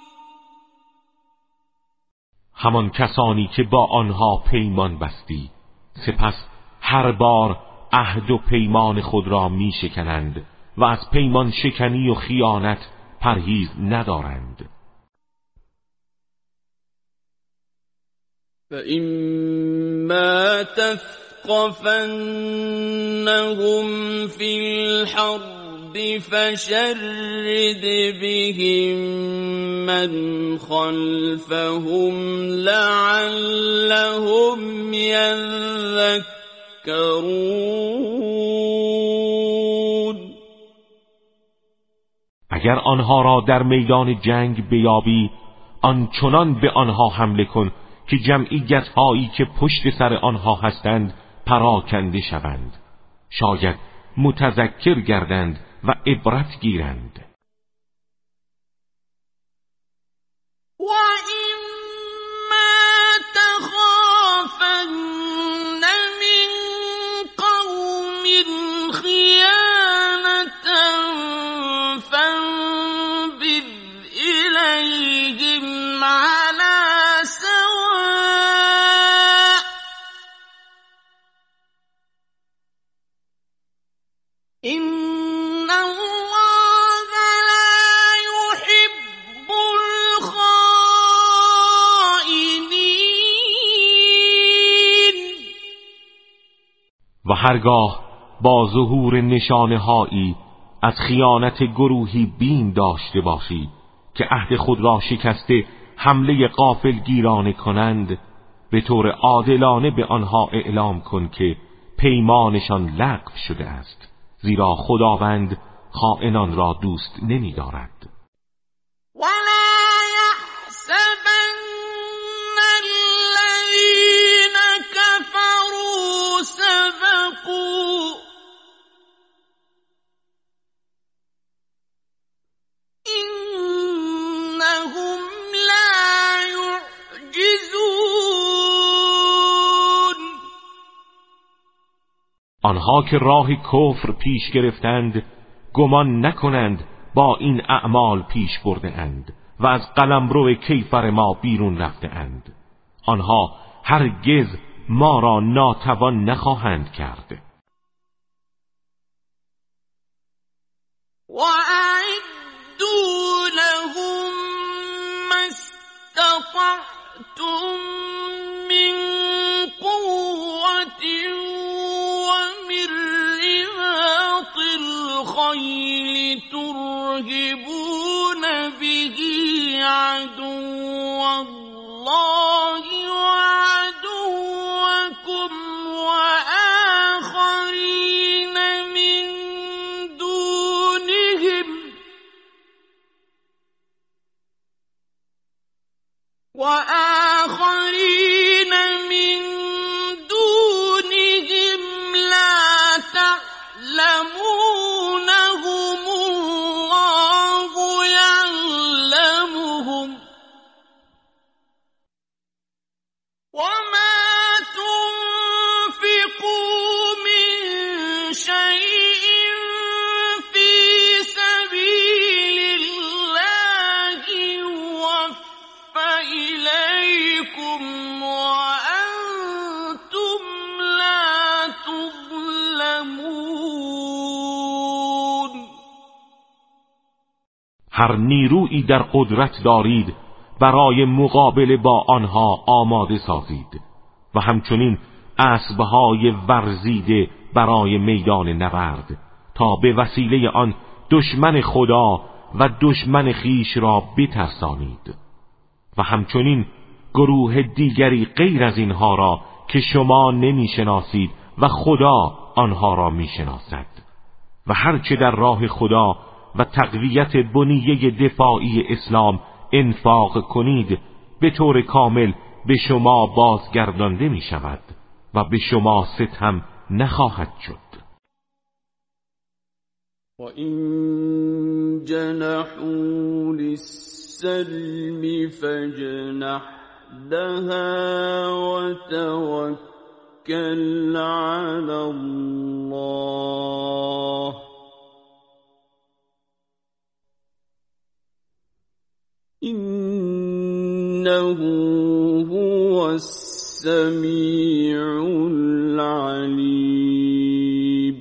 همان کسانی که با آنها پیمان بستی سپس هر بار عهد و پیمان خود را می شکنند و از پیمان شکنی و خیانت پرهیز ندارند. فإما تثقفنهم في الحرب فشرد بهم من خلفهم لعلهم يذكرون. اگر آنها را در میدان جنگ بیابی آنچنان به آنها حمله کن که جمعیت هایی که پشت سر آنها هستند پراکنده شوند، شاید متذکر گردند و عبرت گیرند. وَإِمَّا تَخَافَنَّ مِنْ قَوْمٍ خِيَانَةً هرگاه با ظهور نشانه‌هایی از خیانت گروهی بیم داشته باشی که عهد خود را شکسته حمله غافلگیرانه کنند، به طور عادلانه به آنها اعلام کن که پیمانشان لغو شده است، زیرا خداوند خائنان را دوست نمی‌دارد. ولا يحسبن الذين كفروا سبقوا إنهم لا يعجزون. آنها که راه کفر پیش گرفتند گمان نکنند با این اعمال پیش برده اند و از قلمرو کیفر ما بیرون رفته اند. آنها هرگز ما را ناتوان نخواهند کرد. وَأَعِدُّوا لَهُم مَّا اسْتَطَعْتُم مِّن قُوَّةٍ وَمِن رِّبَاطِ الْخَيْلِ تُرْهِبُونَ بِهِ عَدُوَّ اللَّهِ وَعَدُوَّكُمْ وآخرين من دونهم لا تعلمونهم الله يعلمهم وما تنفقوا من شيء في سبيل الله يوفى إليكم وأنتم لا تظلمون. هر نیرویی در قدرت دارید برای مقابله با آنها آماده سازید و همچنین اسبهای ورزیده برای میدان نبرد تا به وسیله آن دشمن خدا و دشمن خیش را بترسانید و همچنین گروه دیگری غیر از اینها را که شما نمیشناسید و خدا آنها را میشناسد و هرچه در راه خدا و تقویت بنیه دفاعی اسلام انفاق کنید به طور کامل به شما بازگردانده می شود و به شما ستم نخواهد شد. وَإِن جَنَحُوا لِلسَّلْمِ فَاجْنَحْ لَهَا وَتَوَكَّلْ عَلَى اللَّهِ إِنَّهُ هُوَ السَّمِيعُ الْعَلِيمُ.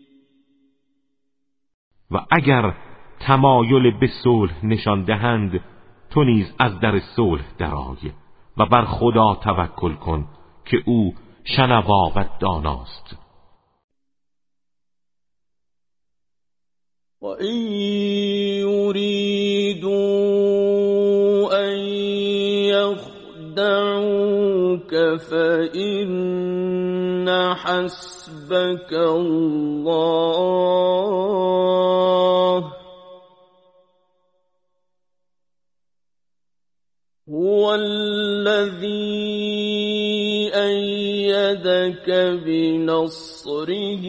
و اگر تمایل به صلح نشان دهند تو نیز از در صلح درآی و بر خدا توکل کن که او شنوا و داناست. وَإِن يُرِيدُوا أَن يَخْدَعُوكَ فَإِنَّ حَسْبَكَ اللَّهُ هُوَ الَّذِي أَيَّدَكَ بِنَصْرِهِ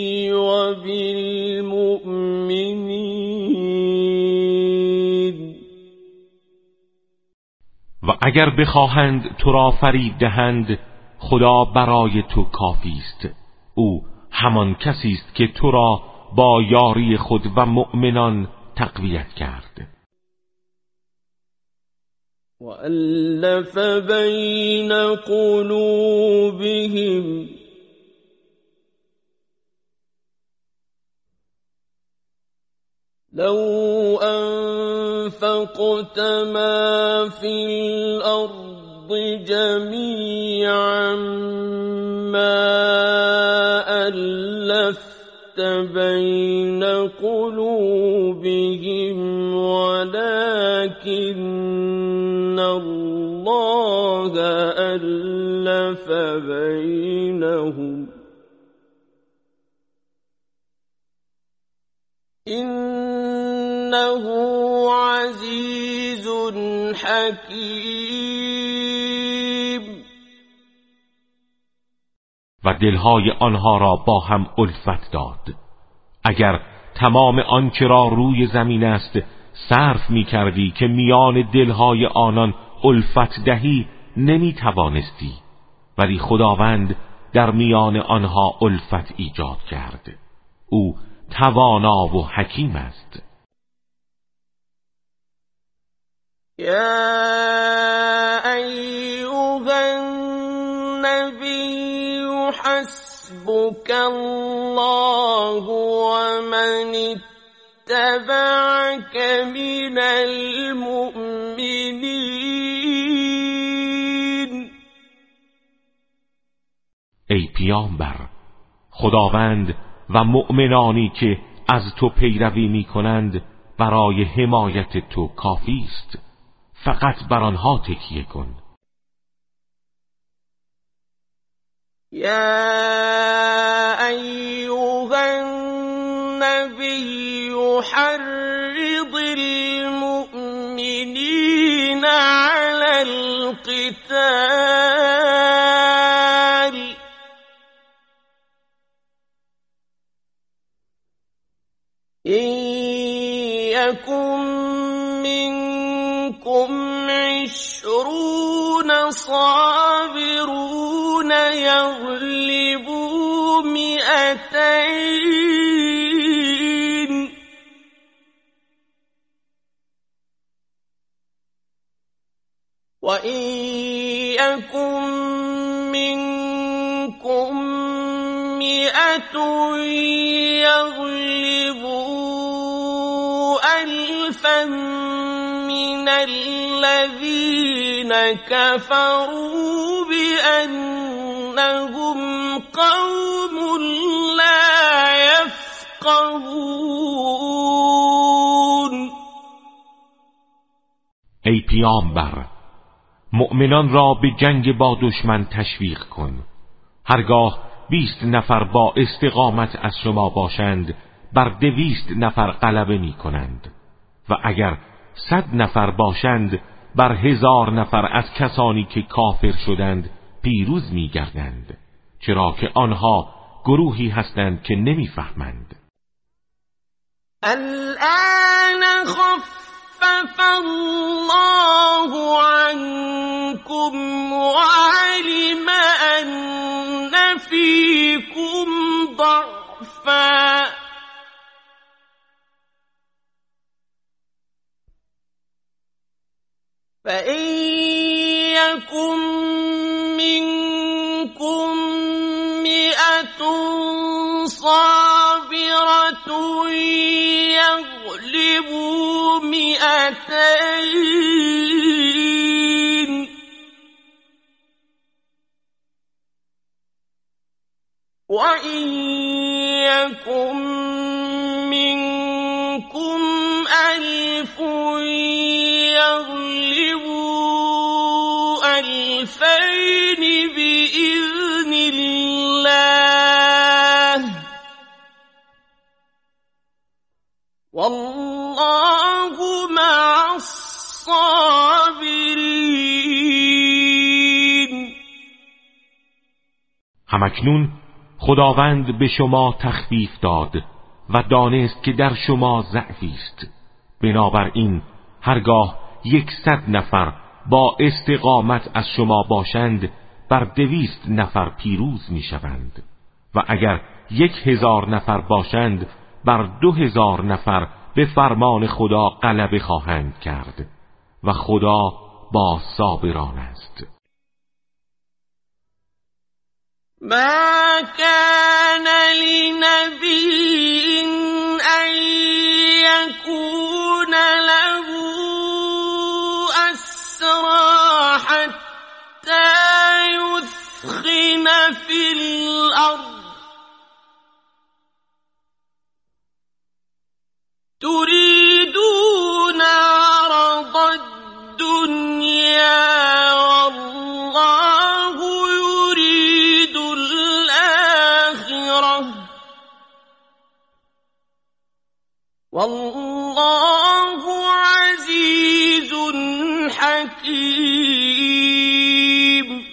وَبِالْمُؤْمِنِينَ. و اگر بخواهند تو را فریب دهند خدا برای تو کافی است. او همان کسی است که تو را با یاری خود و مؤمنان تقویت کرد. وَأَلَّفَ بَيْنَ قُلُوبِهِمْ لَوْ أَنفَقْتَ مَا فِي الْأَرْضِ جَمِيعًا مَا ألفت بين قلوبهم ولكن الله ألف بينهم إنه عزیز حکیم. و دلهای آنها را با هم الفت داد. اگر تمام آنچه را روی زمین است صرف می کردی که میان دلهای آنان الفت دهی نمی توانستی، ولی خداوند در میان آنها الفت ایجاد کرد. او توانا و حکیم است. یا ایها النبی حسبك الله ومن اتبعك من المؤمنین. ای پیامبر، خداوند و مؤمنانی که از تو پیروی می کنند برای حمایت تو کافی است. فقط بر آنها تکیه کن. یا ایها النبی حرض المؤمنین علی القتال إن يكن منكم 20 صابرون يغلبوا 200 وإن يكن منكم 100 يغلبوا 1000 من الذين كفروا بأنهم قوم لا يفقهون. ای پیامبر، مؤمنان را به جنگ با دشمن تشویق کن. هرگاه 20 نفر با استقامت از شما باشند بر 200 نفر غلبه می کنند، و اگر 100 نفر باشند بر 1000 نفر از کسانی که کافر شدند پیروز می گردند، چرا که آنها گروهی هستند که نمی فهمند. الآن خفف الله عنكم وعلم أن فيكم ضعفا فإن يكن منكم 100 صابرة يغلبوا 200 وإن يكن منكم 1000 يغلبوا 2000 بإذن الله والله مع الصابرین. همکنون خداوند به شما تخفیف داد و دانست که در شما ضعفی است. بنابراین هرگاه 100 نفر با استقامت از شما باشند بر 200 نفر پیروز می شوند، و اگر 1000 نفر باشند بر 2000 نفر به فرمان خدا غلبه خواهند کرد و خدا با صابران است. ما كان لنبي أن يكون له أسرى حتى يثخن في الأرض والله عزیز حکیم.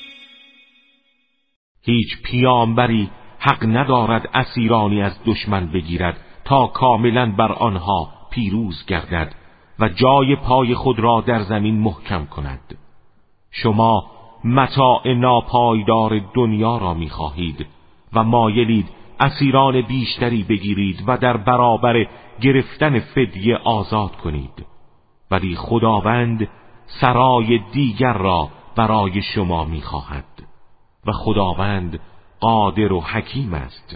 هیچ پیامبری حق ندارد اسیرانی از دشمن بگیرد تا کاملا بر آنها پیروز گردد و جای پای خود را در زمین محکم کند. شما متاع ناپایدار دنیا را می‌خواهید و مایلید اسیران بیشتری بگیرید و در برابر گرفتن فدیه آزاد کنید، ولی خداوند سرای دیگر را برای شما می‌خواهد و خداوند قادر و حکیم است.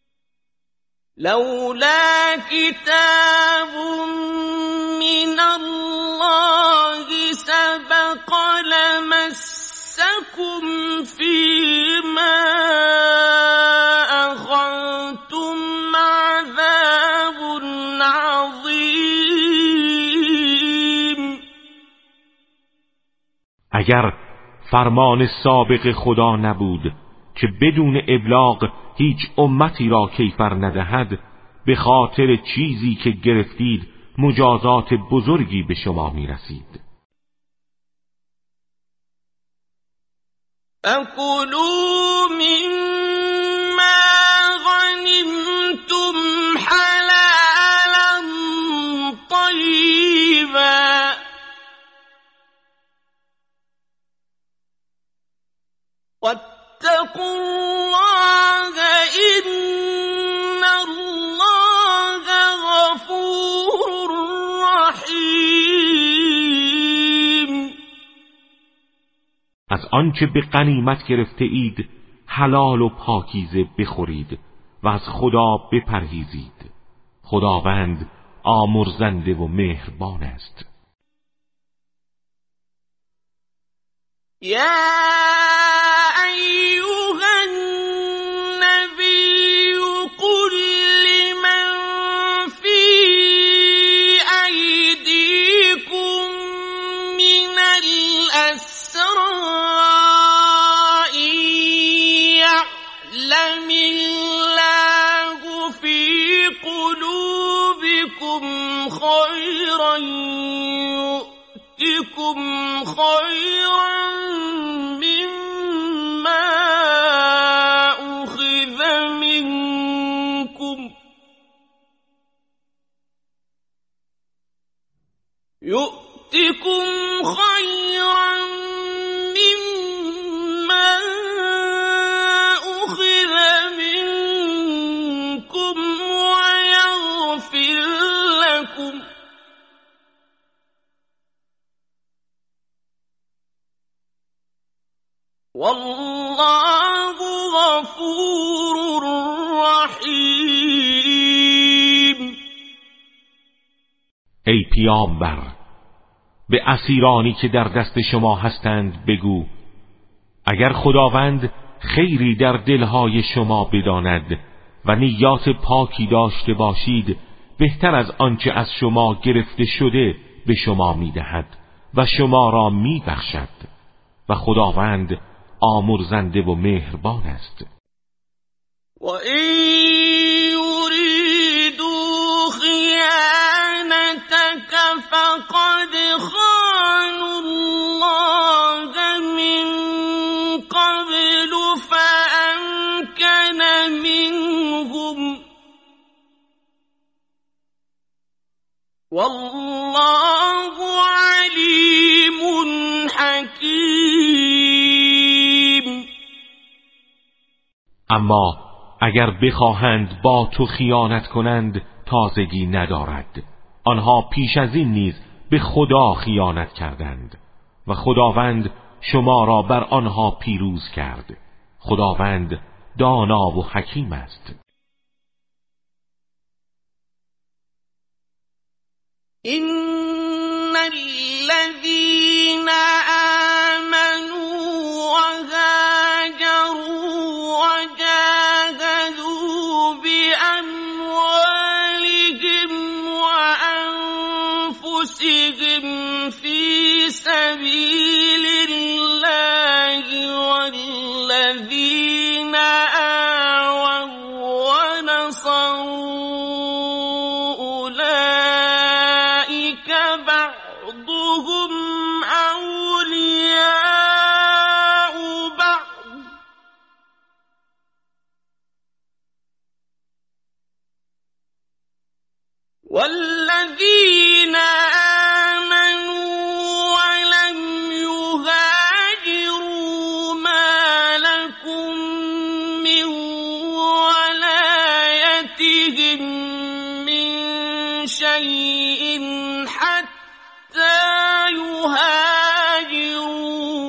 لولا کتاب من الله سبق لمسكم فيما أخذتم عذاب عظیم. اگر فرمان سابق خدا نبود که بدون ابلاغ هیچ امتی را کیفر ندهد، به خاطر چیزی که گرفتید مجازات بزرگی به شما میرسید. فَكُلُوا مِمَّا غَنِمْتُمْ حَلَالًا طَيِّبًا وَاتَّقُوا اللَّهَ إِنَّ اللَّهَ غَفُورٌ رَحِيمٌ. از آنچه به غنیمت گرفته اید حلال و پاکیزه بخورید و از خدا بپرهیزید. خداوند آمرزنده و مهربان است. یا ایها النبی قل لمن فی ایدیکم من الاسراء یعلم الله فی قلوبکم خیرا یؤتکم خیرا مما اخذ منکم یؤتکم خیرا مما اخذ منکم ویغفر لکم والله غفور رحیم. ای پیامبر، به اسیرانی که در دست شما هستند بگو اگر خداوند خیری در دلهای شما بداند و نیات پاکی داشته باشید، بهتر از آنچه از شما گرفته شده به شما میدهد و شما را میبخشد و خداوند آمرزنده و مهربان است. و این یریدوا خیانتک فقد خانوا الله من قبل فامکن منهم والله علیم حکیم. اما اگر بخواهند با تو خیانت کنند تازگی ندارد. آنها پیش از این نیز به خدا خیانت کردند و خداوند شما را بر آنها پیروز کرد. خداوند دانا و حکیم است. إن الذين آمنوا وهاجروا وجاهدوا بأموالهم وأنفسهم في سبيل الله والذين آووا ونصروا أولئك بعضهم أولياء بعض والذين آمنوا ولم يهاجروا ما لكم من ولايتهم من شيء حتى يهاجروا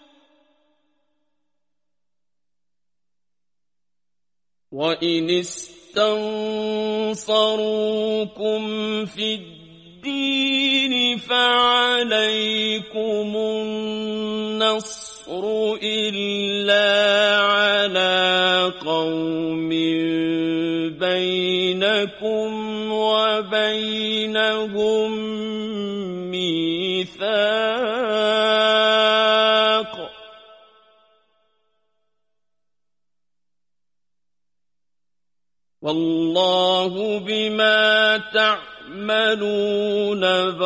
وإن استنصروكم في الدين فعليكم النصر إلا على قوم بينكم وبينهم ميثاق والله بما تعملون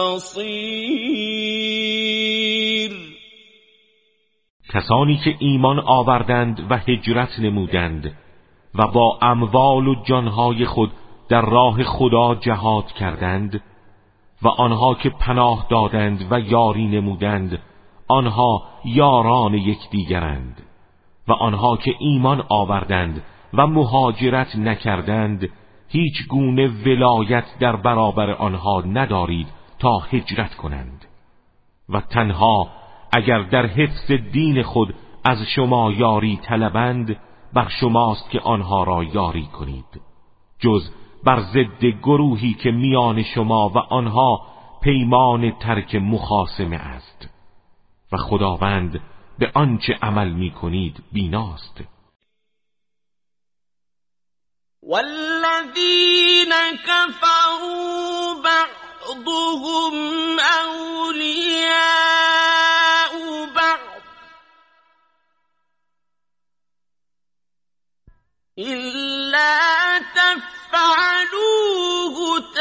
بصیر. کسانی که ایمان آوردند و هجرت نمودند و با اموال و جانهای خود در راه خدا جهاد کردند و آنها که پناه دادند و یاری نمودند آنها یاران یکدیگرند و آنها که ایمان آوردند و مهاجرت نکردند هیچ گونه ولایت در برابر آنها ندارید تا هجرت کنند و تنها اگر در حفظ دین خود از شما یاری طلبند بر شماست که آنها را یاری کنید، جز بر ضد گروهی که میان شما و آنها پیمان ترک مخاصمه است و خداوند به آنچه عمل میکنید بیناست. والذین كفروا بعضهم أولیاء بعض إلا تفعلوه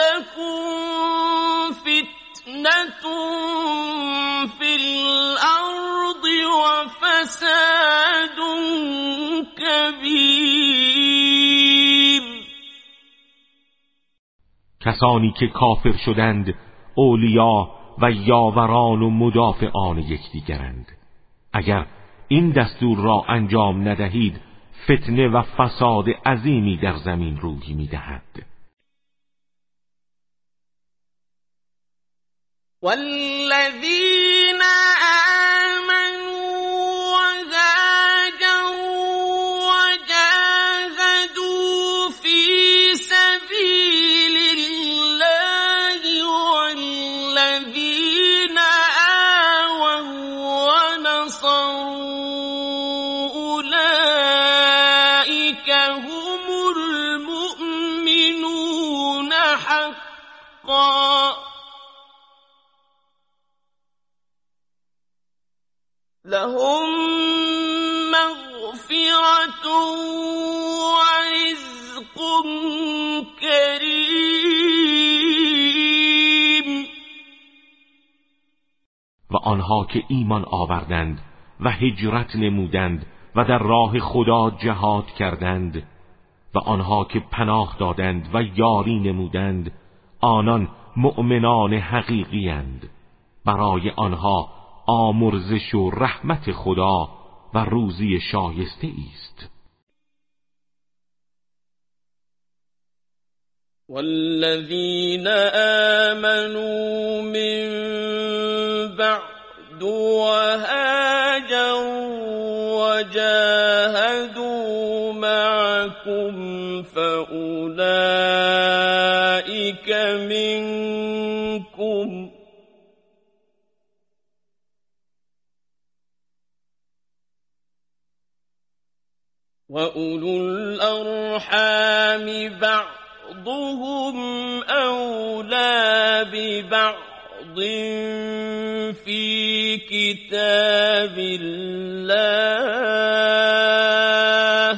تكن فتنة في الأرض وفساد كبیر. کسانی که کافر شدند اولیا و یاوران و مدافعان یکدیگرند. اگر این دستور را انجام ندهید فتنه و فساد عظیمی در زمین روی می‌دهد. والذین آمنوا وهاجروا وجاهدوا في سبيل الله والذين آووا ونصروا أولئك هم المؤمنون حقا لهم مغفرة ورزق کریم. و آنها که ایمان آوردند و هجرت نمودند و در راه خدا جهاد کردند و آنها که پناه دادند و یاری نمودند آنان مؤمنان حقیقی اند. برای آنها آمرزش و رحمت خدا و روزی شایسته است. والذین آمنوا من بعد وهاجروا وجاهدوا معكم فأولئك منكم وَأُولُو الْأَرْحَامِ بَعْضُهُمْ أَوْلَى بِبَعْضٍ فِي كِتَابِ اللَّهِ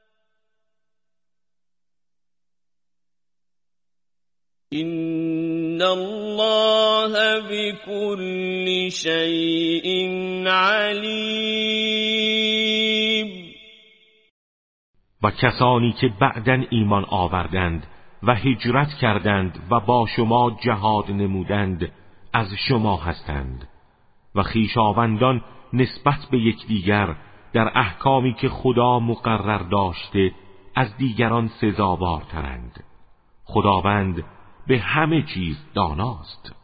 إِنَّ ان الله بكل شيء علیم. و کسانی که بعداً ایمان آوردند و هجرت کردند و با شما جهاد نمودند از شما هستند و خویشاوندان نسبت به یکدیگر در احکامی که خدا مقرر داشته از دیگران سزاوارترند. خداوند به همه چیز داناست.